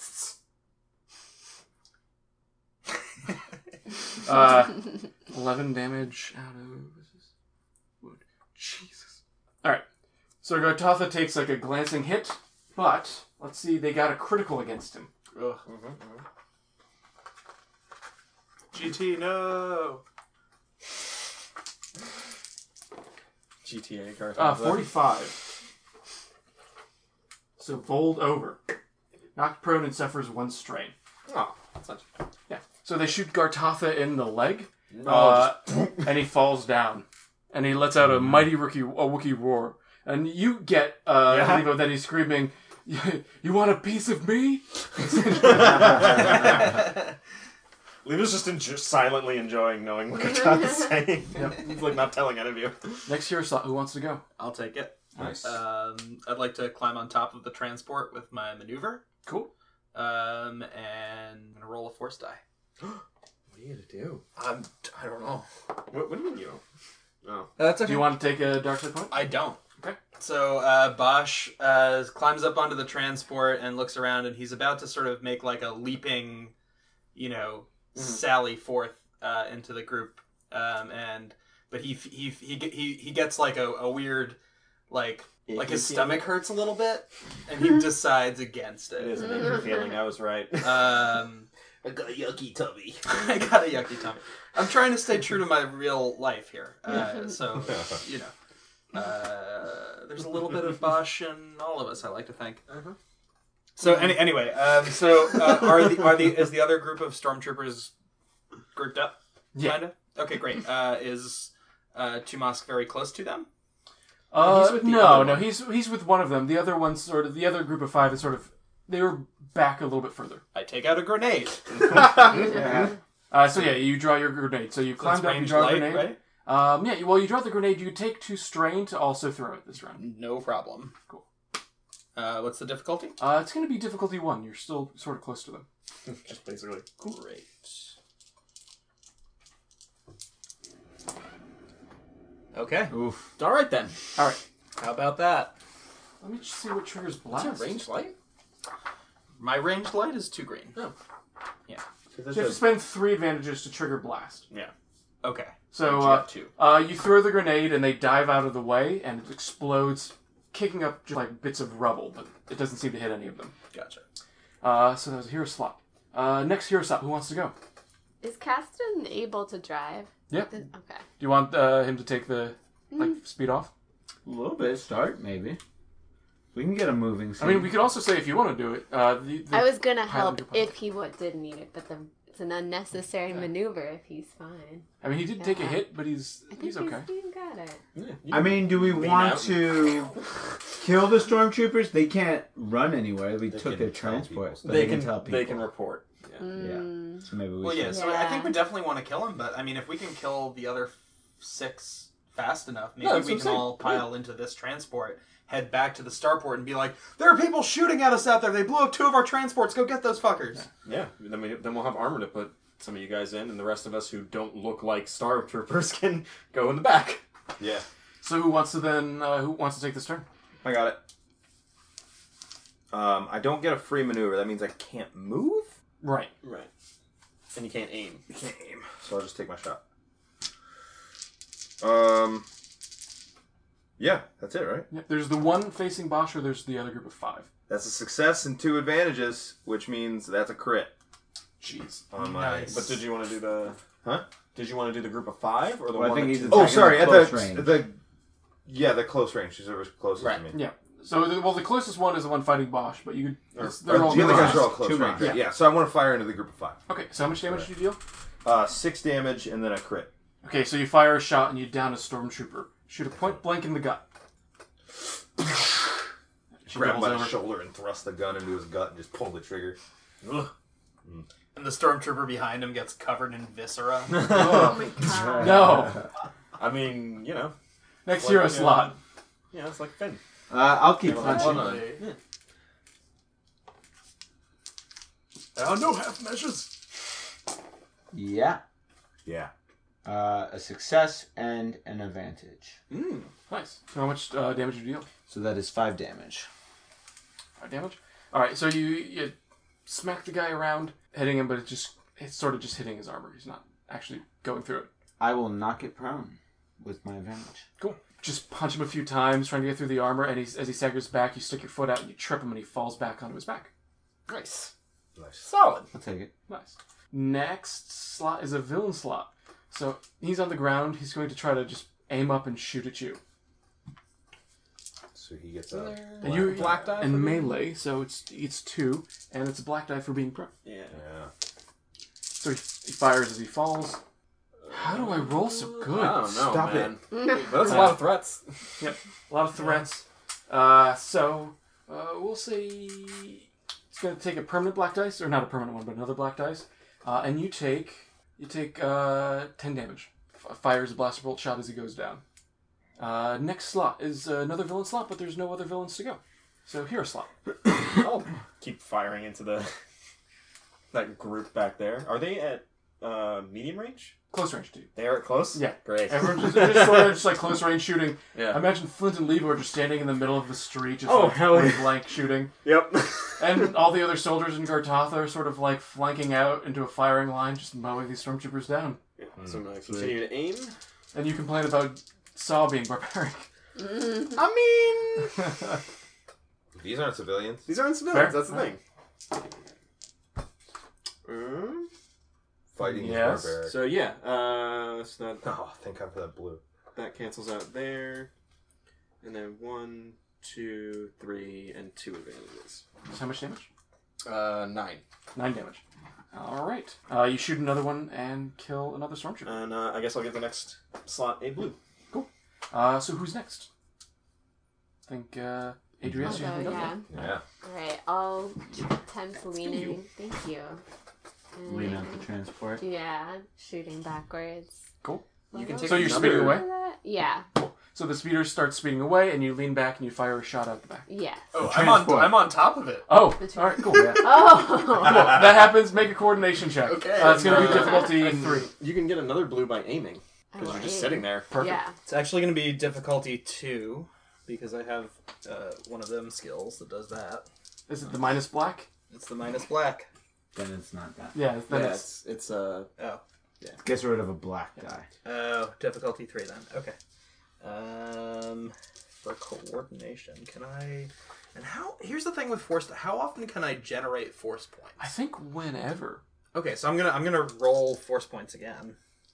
11 damage out of wood. Jesus. Alright. So Gartotha takes like a glancing hit, but let's see, they got a critical against him. Ugh. GT, no. GTA Gartotha. 45. So bowled over. Knocked prone and suffers 1 strain. Oh, that's not too bad. Yeah. So they shoot Gartotha in the leg, No, and he falls down. And he lets out a mighty Wookiee roar. And you get, Levo, that he's screaming, "You want a piece of me?" Leva's just silently enjoying knowing what Gartotha's saying. He's like not telling any of you. Next hero slot, who wants to go? I'll take it. Nice. I'd like to climb on top of the transport with my maneuver. Cool. And I'm gonna roll a force die. What are you gonna do? I don't know. What do you mean you? Oh. That's Do you want to take a dark side point? I don't. Okay. So Bosch climbs up onto the transport and looks around, and he's about to sort of make like a leaping, sally forth into the group, but he gets like a weird like his stomach hurts a little bit, and he decides against it. It is an icky feeling. I was right. I got a yucky tummy. I got a yucky tummy. I'm trying to stay true to my real life here. So, there's a little bit of Bosch in all of us, I like to think. Uh-huh. So, anyway, is the other group of stormtroopers grouped up? Yeah. Kinda? Okay, great. Is Tumask very close to them? He's with one of them. The other one's the other group of 5 is they were back a little bit further. I take out a grenade. You draw your grenade. So you climbed up, you draw a grenade. Right? You draw the grenade. You take 2 strain to also throw it this round. No problem. Cool. What's the difficulty? It's going to be difficulty 1. You're still sort of close to them. Just basically. Great. Okay. Oof. All right then. All right. How about that? Let me just see what triggers blast. What's your ranged light? My ranged light is 2 green. Oh. Yeah. So you have to spend 3 advantages to trigger blast. Yeah. Okay. So you have 2. You throw the grenade and they dive out of the way and it explodes, kicking up just like bits of rubble, but it doesn't seem to hit any of them. Gotcha. So that was a hero slot. Next hero slot. Who wants to go? Is Caston able to drive? Yeah. Okay. Do you want him to take the speed off? A little bit. Start, maybe. We can get him moving. I mean, we could also say if you want to do it. I was going to help pilot your if he did need it, but it's an unnecessary maneuver if he's fine. I mean, he did take a hit, but he's okay. He's got it. Yeah, I mean, do we want to kill the stormtroopers? They can't run anywhere. We took their transport. But they can tell people. They can report. Yeah. Yeah. So maybe we should. So I think we definitely want to kill him, but I mean, if we can kill the other 6 fast enough, maybe we can all pile into this transport, head back to the starport, and be like, there are people shooting at us out there. They blew up 2 of our transports. Go get those fuckers. Yeah. Then we'll have armor to put some of you guys in, and the rest of us who don't look like stormtroopers can go in the back. Yeah. So who wants to take this turn? I got it. I don't get a free maneuver. That means I can't move? Right. And you can't aim. You can't aim. So I'll just take my shot. Yeah, that's it, right? Yeah. There's the one facing Bosch, or there's the other group of 5. That's a success and 2 advantages, which means that's a crit. Jeez. On my... But did you want to do the... Huh? Did you want to do the group of 5 or the Well, I one think that he's two- attacking Oh, sorry. the At close the range. the close range. She's closest to me. Yeah. So the closest one is the one fighting Bosch, but you could. The other guys are all close range. rounds. Yeah. So I want to fire into the group of 5. Okay. So how much damage do you deal? 6 damage and then a crit. Okay. So you fire a shot and you down a stormtrooper. Shoot a point blank in the gut. She Grab him rolls by the over. shoulder and thrust the gun into his gut and just pull the trigger. And the stormtrooper behind him gets covered in viscera. Oh my god. No. I mean, Next Like, hero slot. yeah, it's like Finn. I'll keep Yeah, punching. well, No half measures. Yeah. Yeah. A success and an advantage. Nice. So how much damage do you deal? So that is 5 damage. 5 damage. All right. So you smack the guy around, hitting him, but it's sort of just hitting his armor. He's not actually going through it. I will knock it prone with my advantage. Cool. Just punch him a few times, trying to get through the armor, and as he staggers back, you stick your foot out and you trip him, and he falls back onto his back. Nice. Nice. Solid. I'll take it. Nice. Next slot is a villain slot. So he's on the ground. He's going to try to just aim up and shoot at you. So he gets a And you black die and for melee, so it's 2, and it's a black die for being prone. Yeah. Yeah. So he fires as he falls. How do I roll so good? I don't know, Stop man. That's a lot of threats. Yep, a lot of threats. We'll say it's going to take a permanent black dice, or not a permanent one, but another black dice, and you take 10 damage. Fires a blaster bolt shot as he goes down. Next slot is another villain slot, but there's no other villains to go. So hero slot. I'll keep firing into that group back there. Are they at medium range? Close range to you. They are close? Yeah. Great. Everyone's just sort of just like close range shooting. Yeah. I imagine Flint and Levo are just standing in the middle of the street, just hell yeah. point blank shooting. Yep. And all the other soldiers in Gartatha are sort of like flanking out into a firing line, just mowing these stormtroopers down. Yeah. So I'm going to continue to aim. And you complain about Saw being barbaric. I mean... These aren't civilians. These aren't civilians, Fair. that's the thing. Fighting Yes. is barbaric. So yeah, it's not... Oh, thank God for that blue. That cancels out there. And then 1, 2, 3, and 2 advantages. So how much damage? 9. 9 damage. Alright. You shoot another one and kill another stormtrooper. And I guess I'll give the next slot a blue. Cool. So who's next? I think, Adrias, you have yeah. Yeah. Alright, I'll attempt leaning. Thank you. And Lean out the transport. yeah, shooting backwards. Cool. You can take So you're speeding away? Yeah. So the speeder starts speeding away, and you lean back and you fire a shot out the back. Yeah. Oh, transport. I'm on top of it. Oh, alright, cool. Yeah. Oh! Cool. That happens. Make a coordination check. Okay. It's going to be difficulty And 3. You can get another blue by aiming. Because you're just sitting there. Perfect. Yeah. It's actually going to be difficulty 2 because I have one of them skills that does that. Is it the minus black? It's the minus black. Then it's not that. Yeah, then Yeah, it's... it's Oh. Gets rid of a black die. Oh, difficulty 3 then. Okay. For coordination, can I... And how... Here's the thing with force... How often can I generate force points? I think whenever. Okay, so I'm gonna roll force points again.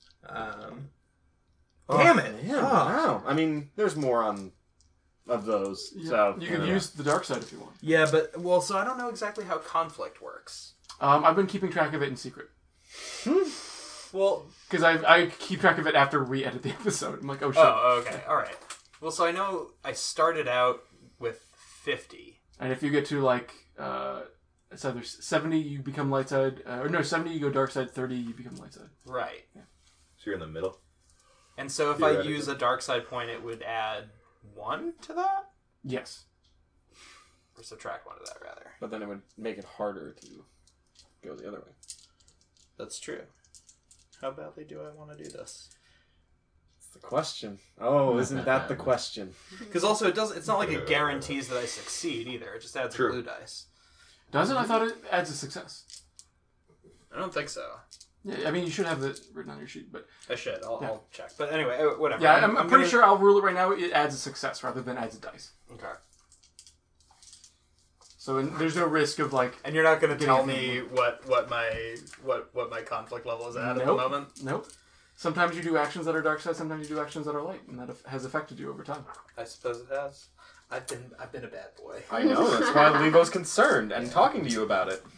Damn it! Yeah, Oh. wow. I mean, there's more of those. So You can use the dark side if you want. Yeah, but... Well, so I don't know exactly how conflict works. I've been keeping track of it in secret. Well... Because I keep track of it after we edit the episode. I'm like, oh shit. Oh, okay. Alright. Well, so I know I started out with 50. And if you get to like, it's either 70 you become light side, or no, 70 you go dark side, 30 you become light side. Right. Yeah. So you're in the middle. And so if I use a dark side point, it would add 1 to that? Yes. Or subtract 1 to that, rather. But then it would make it harder to go the other way. That's true. How badly do I want to do this? That's the question. Oh, isn't that the question? Because also, it's not like it guarantees that I succeed, either. It just adds a blue dice. Does it? I thought it adds a success. I don't think so. Yeah, I mean, you should have it written on your sheet, but... I should. I'll check. But anyway, whatever. Yeah, I'm pretty sure I'll rule it right now. It adds a success rather than adds a dice. Okay. So there's no risk of like... And you're not going to tell Getting me what my conflict level is at the Nope. moment? Nope. Sometimes you do actions that are dark side, sometimes you do actions that are light, and that has affected you over time. I suppose it has. I've been a bad boy. I know, that's why Levo's concerned and talking to you about it.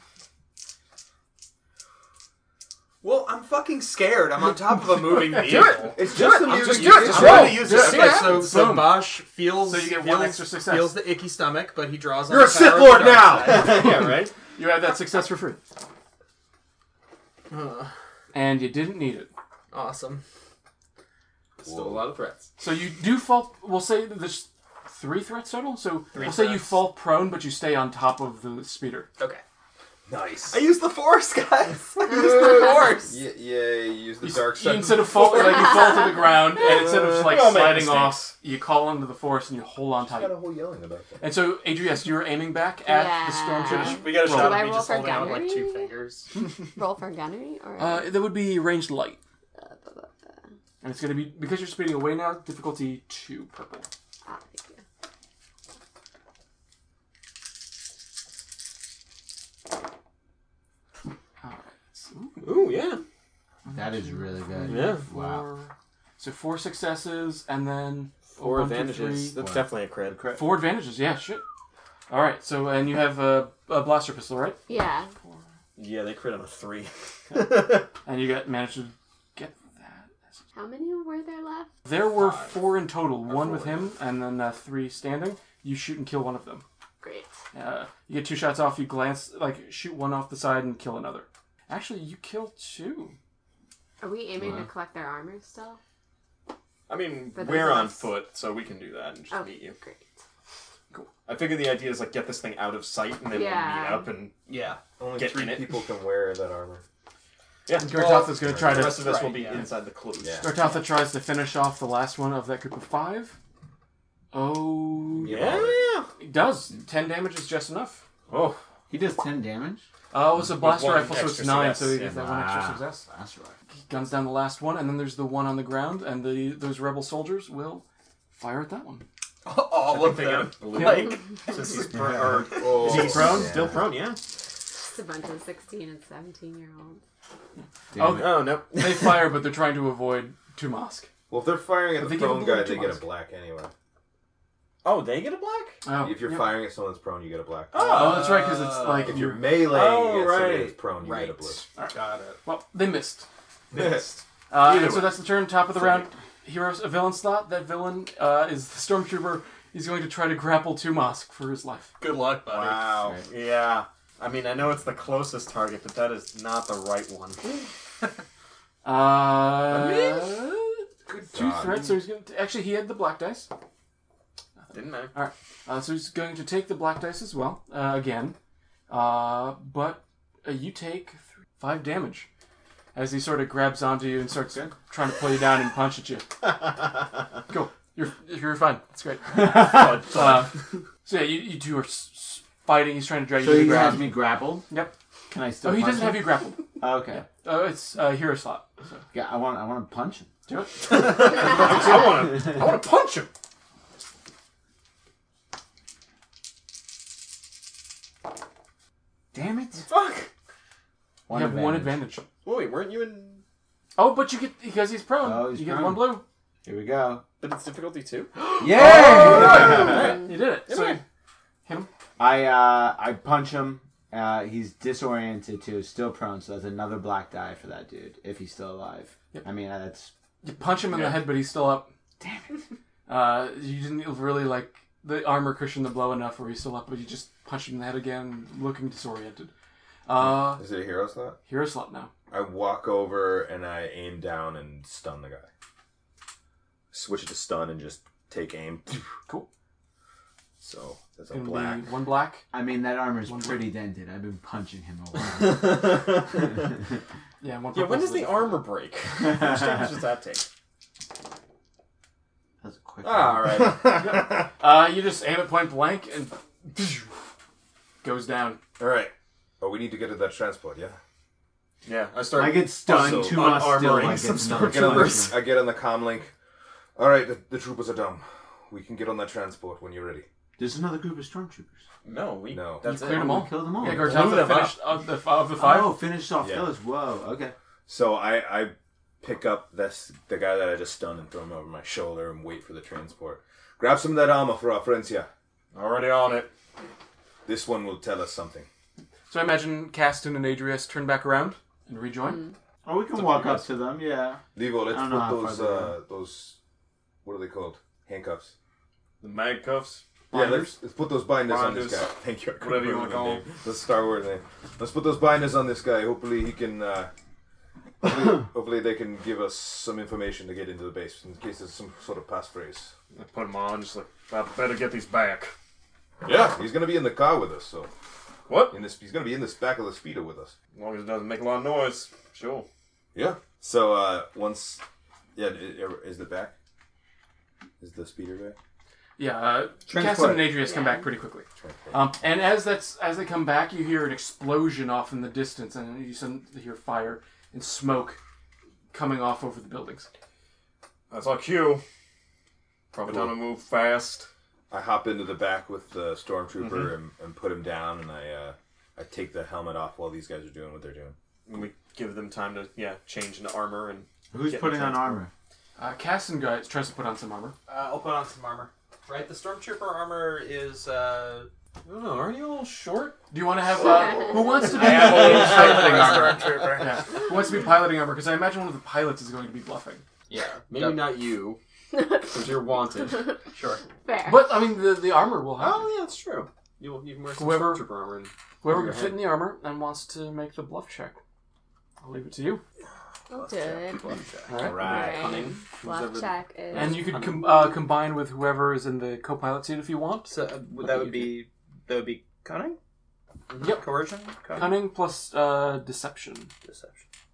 Well, I'm fucking scared. I'm on top of a moving vehicle. It's just the Just music. I'm going to use Do this. it. Okay, Yeah. so Boom. Bosch feels So you get feels, one extra success. feels the icky stomach, but he draws on You're a the Sith power of Lord the dark now! side. Yeah, right? You have that success for free. And you didn't need it. Awesome. Still a lot of threats. So you do fall... We'll say there's 3 threats total. So we'll say you threats. fall prone, but you stay on top of the speeder. Okay. Nice. I used the force, guys. I used the force. Yeah, you use the dark You, side. instead of fall, like you fall to the ground, and instead of like We all make sliding mistakes. off, you call into the force and you hold on tight. got a whole yelling about that. And so, Adrias, you're aiming back at Yeah. the stormtrooper. We got a Roll. shot Do I of me roll just for holding out with like gunnery? 2 fingers. Roll for gunnery? Or... That would be ranged light. And it's going to be, because you're speeding away now, difficulty 2 purple. Ah, thank you. Alright. Ooh, yeah. That is really good. Yeah. Wow. So 4 successes, and then... 4 1, 2, advantages. 3. That's definitely a crit. 4 advantages, yeah, shit. Alright, so, and you have a blaster pistol, right? Yeah. Yeah, they crit on a 3. And you managed to get that. How many were there left? There were 4 in total. 1 with 4, him, and then 3 standing. You shoot and kill one of them. Great. You get 2 shots off, you glance, like, shoot one off the side and kill another. Actually, you kill 2. Are we aiming to collect their armor still? I mean, For those we're of on us- foot, so we can do that and just Oh, meet you. great. I figure the idea is like get this thing out of sight and then we'll Yeah. meet up and Yeah. Only Get 3 in it. people can wear that armor. Yeah. And Gartatha's going to try The to... rest of us will be inside the clues. Yeah. Gartatha tries to finish off the last one of that group of 5. Oh... Yeah. He does. 10 damage is just enough. Oh. He does 10 damage? Oh, it's a blaster one rifle, so it's extra 9, success, so he yeah. gets that one extra success. That's right. He guns down the last one, and then there's the one on the ground, and those rebel soldiers will fire at that one. All of them. Like, Since he's prone. is he prone? Still prone, yeah. It's a bunch of 16 and 17-year-olds. Oh, no. They fire, but they're trying to avoid Tumask. Well, if they're firing at But the they give prone him guy, little they get a Tumask. black anyway. Oh, they get a black? Oh, If you're yeah. firing at someone that's prone, you get a black. Oh, that's right, because it's like... If you're meleeing at somebody right. that's prone, you get a blue. Got it. Well, they missed. Missed. And so that's the turn, top of the round. Heroes, a villain slot. That villain is the Stormtrooper. He's going to try to grapple Tumask for his life. Good luck, buddy. Wow. Yeah. I mean, I know it's the closest target, but that is not the right one. Good 2 threats, so he's going to... Actually, he had the black dice. Didn't matter. Alright, so he's going to take the black dice as well, again. But you take 5 damage as he sort of grabs onto you and starts trying to pull you down and punch at you. Go. You're fine. That's great. So yeah, you two are fighting. He's trying to drag you So to the he has ground. me grappled? Yep. Can I still Oh, he punch doesn't him? have you grappled. Oh, okay. It's a hero slot. So Yeah, I want to punch him. do it. I want to punch him. Damn it. Fuck. You have one advantage. Wait, weren't you in... Oh, but you get... Because he's prone. Oh, he's you get prone. 1 blue. Here we go. But it's difficulty 2? Yeah! You did it. So hit him. I punch him. He's disoriented too, still prone, so that's another black die for that dude, if he's still alive. Yep. I mean, that's... You punch him in the head, but he's still up. Damn it. You didn't really, like, the armor cushion the blow enough where he's still up, but you just punch him in the head again, looking disoriented. Is it a hero slot? Hero slot now. I walk over and I aim down and stun the guy. Switch it to stun and just take aim. Cool. So that's a Gonna black. be 1 black. I mean, that armor's One pretty dented. I've been punching him a while. Yeah, 1 Yeah, when does purple. the armor break? How much damage does that take? That's a quick Alright. You just aim at point blank and goes down. Alright. Oh, we need to get to that transport, yeah? Yeah, I start... I get stunned, Also, too much still. unarmoring Like some it's another stormtroopers. I get on the comm link. Alright, the troopers are dumb. We can get on that transport when you're ready. There's another group of stormtroopers. No, No. That's You it. cleared them all. Kill them all. Yeah, Blew Gartatha them finished of the 5. Oh, finished off Yeah. those. Whoa, okay. So I pick up the guy that I just stunned and throw him over my shoulder and wait for the transport. Grab some of that armor for our friends here. Already on it. This one will tell us something. So I imagine Caston and Adrius turn back around and rejoin. Oh, we can walk up to them, yeah. Levo, let's I don't know how put far those what are they called? Handcuffs. The mag cuffs. Yeah, let's put those binders on this Binders. guy. Thank you. I couldn't Whatever you remember wanna the call name. The Star Wars name. Let's put those binders on this guy. Hopefully he can. Hopefully they can give us some information to get into the base in case there's some sort of passphrase. I put them on, just like, I better get these back. Yeah, he's gonna be in the car with us. So What? he's gonna be in this back of the speeder with us. As long as it doesn't make a lot of noise. Sure. Yeah. So once, is the back? Is the speeder back? Yeah, Transport. Caston and Adrius come Yeah. back pretty quickly. And as they come back, you hear an explosion off in the distance, and you hear fire and smoke coming off over the buildings. That's our cue. Probably time to move fast. I hop into the back with the stormtrooper and put him down, and I take the helmet off while these guys are doing what they're doing. And we give them time to, change into armor and... Who's Get putting on transport. armor? Caston tries to put on some armor. I'll put on some armor. Right, the stormtrooper armor is. I don't know, aren't you a little short? Do you want to have who wants to be I am a little piloting armor? stormtrooper. Yeah, who wants to be piloting armor? Because I imagine one of the pilots is going to be bluffing. Yeah, Maybe not you, because you're wanted. Sure. Fair. But I mean, the armor will have Oh, yeah, that's true. You can wear some Whoever- stormtrooper armor. And whoever your can fit in the armor and wants to make the bluff check. I'll leave it to you. I'll do it. All right. Right. Cunning. Bluff Whoever- check is. And you could combine with whoever is in the co-pilot seat if you want. So that would be cunning. Yep. Coercion. Cunning plus deception. Deception.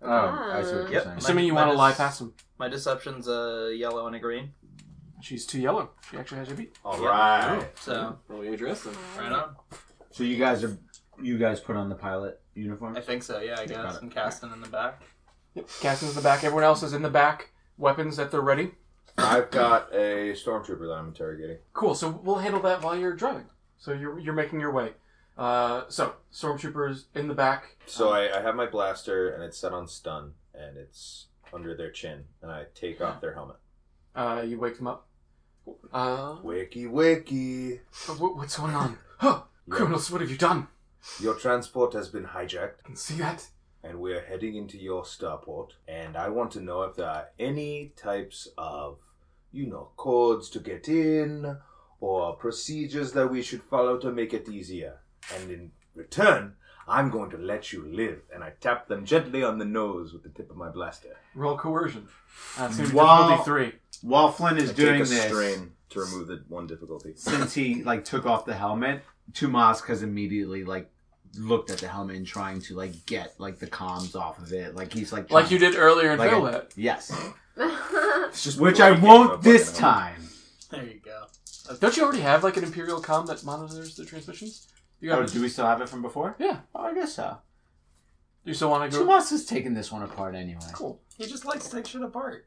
Oh, I see what you're saying. Assuming you want to lie past him. My deception's a yellow and a green. She's too yellow. She actually has your beat. All right. So, Roll your address then. right on. So you guys put on the pilot uniform? I think so, yeah, I guess. And Caston in the back. Yep. Caston's in the back. Everyone else is in the back. Weapons at the ready. I've got a stormtrooper that I'm interrogating. Cool. So we'll handle that while you're driving. So you're making your way. So stormtroopers in the back. So I have my blaster, and it's set on stun, and it's under their chin, and I take off their helmet. You wake them up. Wakey, wakey. What's going on? Huh! Criminals, what have you done? Your transport has been hijacked, I can see that. and we're heading into your starport, and I want to know if there are any types of, codes to get in, or procedures that we should follow to make it easier. And in return, I'm going to let you live. And I tap them gently on the nose with the tip of my blaster. Roll coercion. It's going to be Wow. difficulty 3. While Flynn is doing Take a this, strain to remove the one difficulty. since he took off the helmet, Tumask has immediately looked at the helmet and trying to get the comms off of it. He's Like trying- you did earlier and like failed a- at. Yes, It's just which I breaking won't a this fucking time. There you go. Don't you already have an Imperial comm that monitors the transmissions? You got Oh, do we still have it from before? Yeah. Oh, I guess so. Do you still want to go? Tumask is taking this one apart anyway. Cool. He just likes to take shit apart.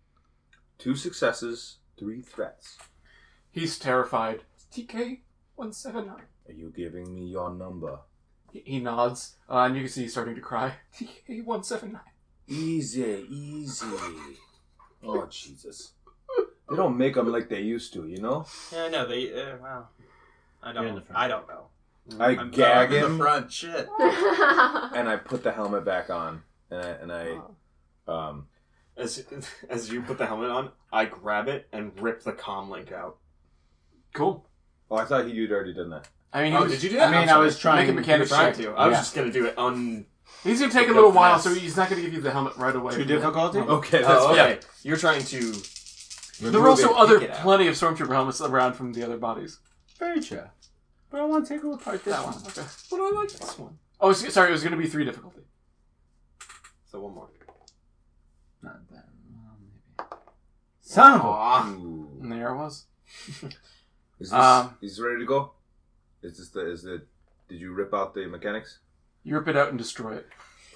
2 successes, 3 threats. He's terrified. TK-179. Are you giving me your number? He nods, and you can see he's starting to cry. TK-179. Easy, easy. Oh, Jesus. They don't make them like they used to, Yeah, I know. Wow. I You're in the don't. front. I don't know. I gag in him, the front. Shit. and I put the helmet back on. And I As you put the helmet on, I grab it and rip the comm link out. Cool. Oh, I thought you'd already done that. I mean, Did you do that? I mean, I was trying Make a mechanics check. to. I was Yeah. just going to do it He's going to take a Go little while, fast. so he's not going to give you the helmet right away. Too difficulty? Okay, that's Oh, fine. okay. You're trying to... There are also remove it, pick it out. plenty of Stormtrooper helmets around from the other bodies. Very true. But I want to take apart this That one. one. Okay. But I like this one. Oh, sorry, it was going to be 3 difficulty. So one more. Not that. Maybe. Son of a... Aw. Ooh. And there it was. Is this is ready to go? Is the did you rip out the mechanics? You rip it out and destroy it.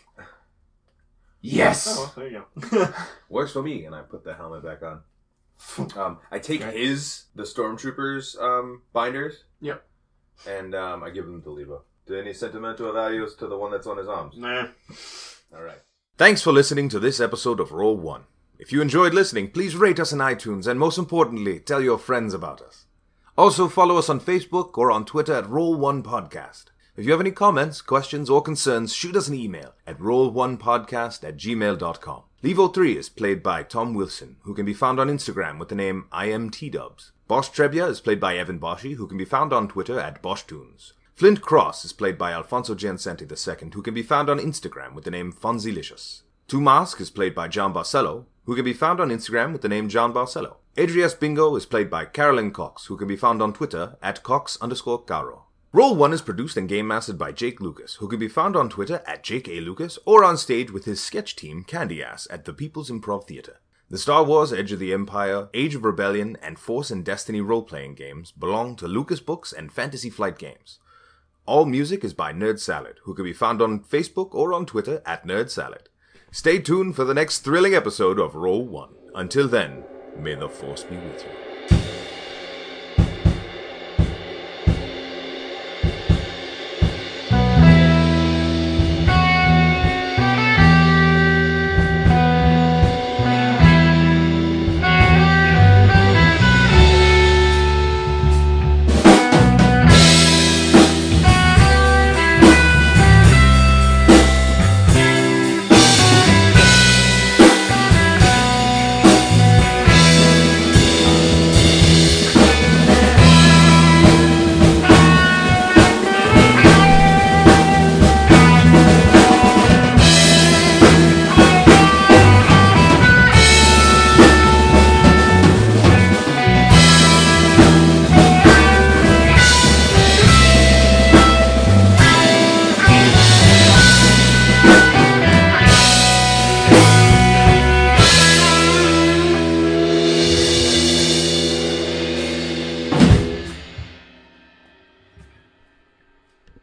Yes! Oh, there you go. Works for me, and I put the helmet back on. I take the stormtroopers binders. Yep. And I give them to Levo. Do any sentimental values to the one that's on his arms? Nah. All right. Thanks for listening to this episode of Roll One. If you enjoyed listening, please rate us on iTunes, and most importantly, tell your friends about us. Also, follow us on Facebook or on Twitter at Roll One Podcast. If you have any comments, questions, or concerns, shoot us an email at roll1podcast@gmail.com. Levo3 is played by Tom Wilson, who can be found on Instagram with the name IamTDubs. Bosch Trebia is played by Evan Boschi, who can be found on Twitter at BoschTunes. Flint Cross is played by Alfonso Giancenti II, who can be found on Instagram with the name Fonzilicious. Tumask is played by John Barcelo, who can be found on Instagram with the name John Barcelo. Adrias Bingo is played by Carolyn Cox, who can be found on Twitter at Cox_Caro. Roll One is produced and game mastered by Jake Lucas, who can be found on Twitter at Jake A. Lucas, or on stage with his sketch team Candy Ass at the People's Improv Theater. The Star Wars, Edge of the Empire, Age of Rebellion, and Force and Destiny role-playing games belong to Lucas Books and Fantasy Flight Games. All music is by Nerd Salad, who can be found on Facebook or on Twitter at Nerd Salad. Stay tuned for the next thrilling episode of Roll One. Until then, may the Force be with you.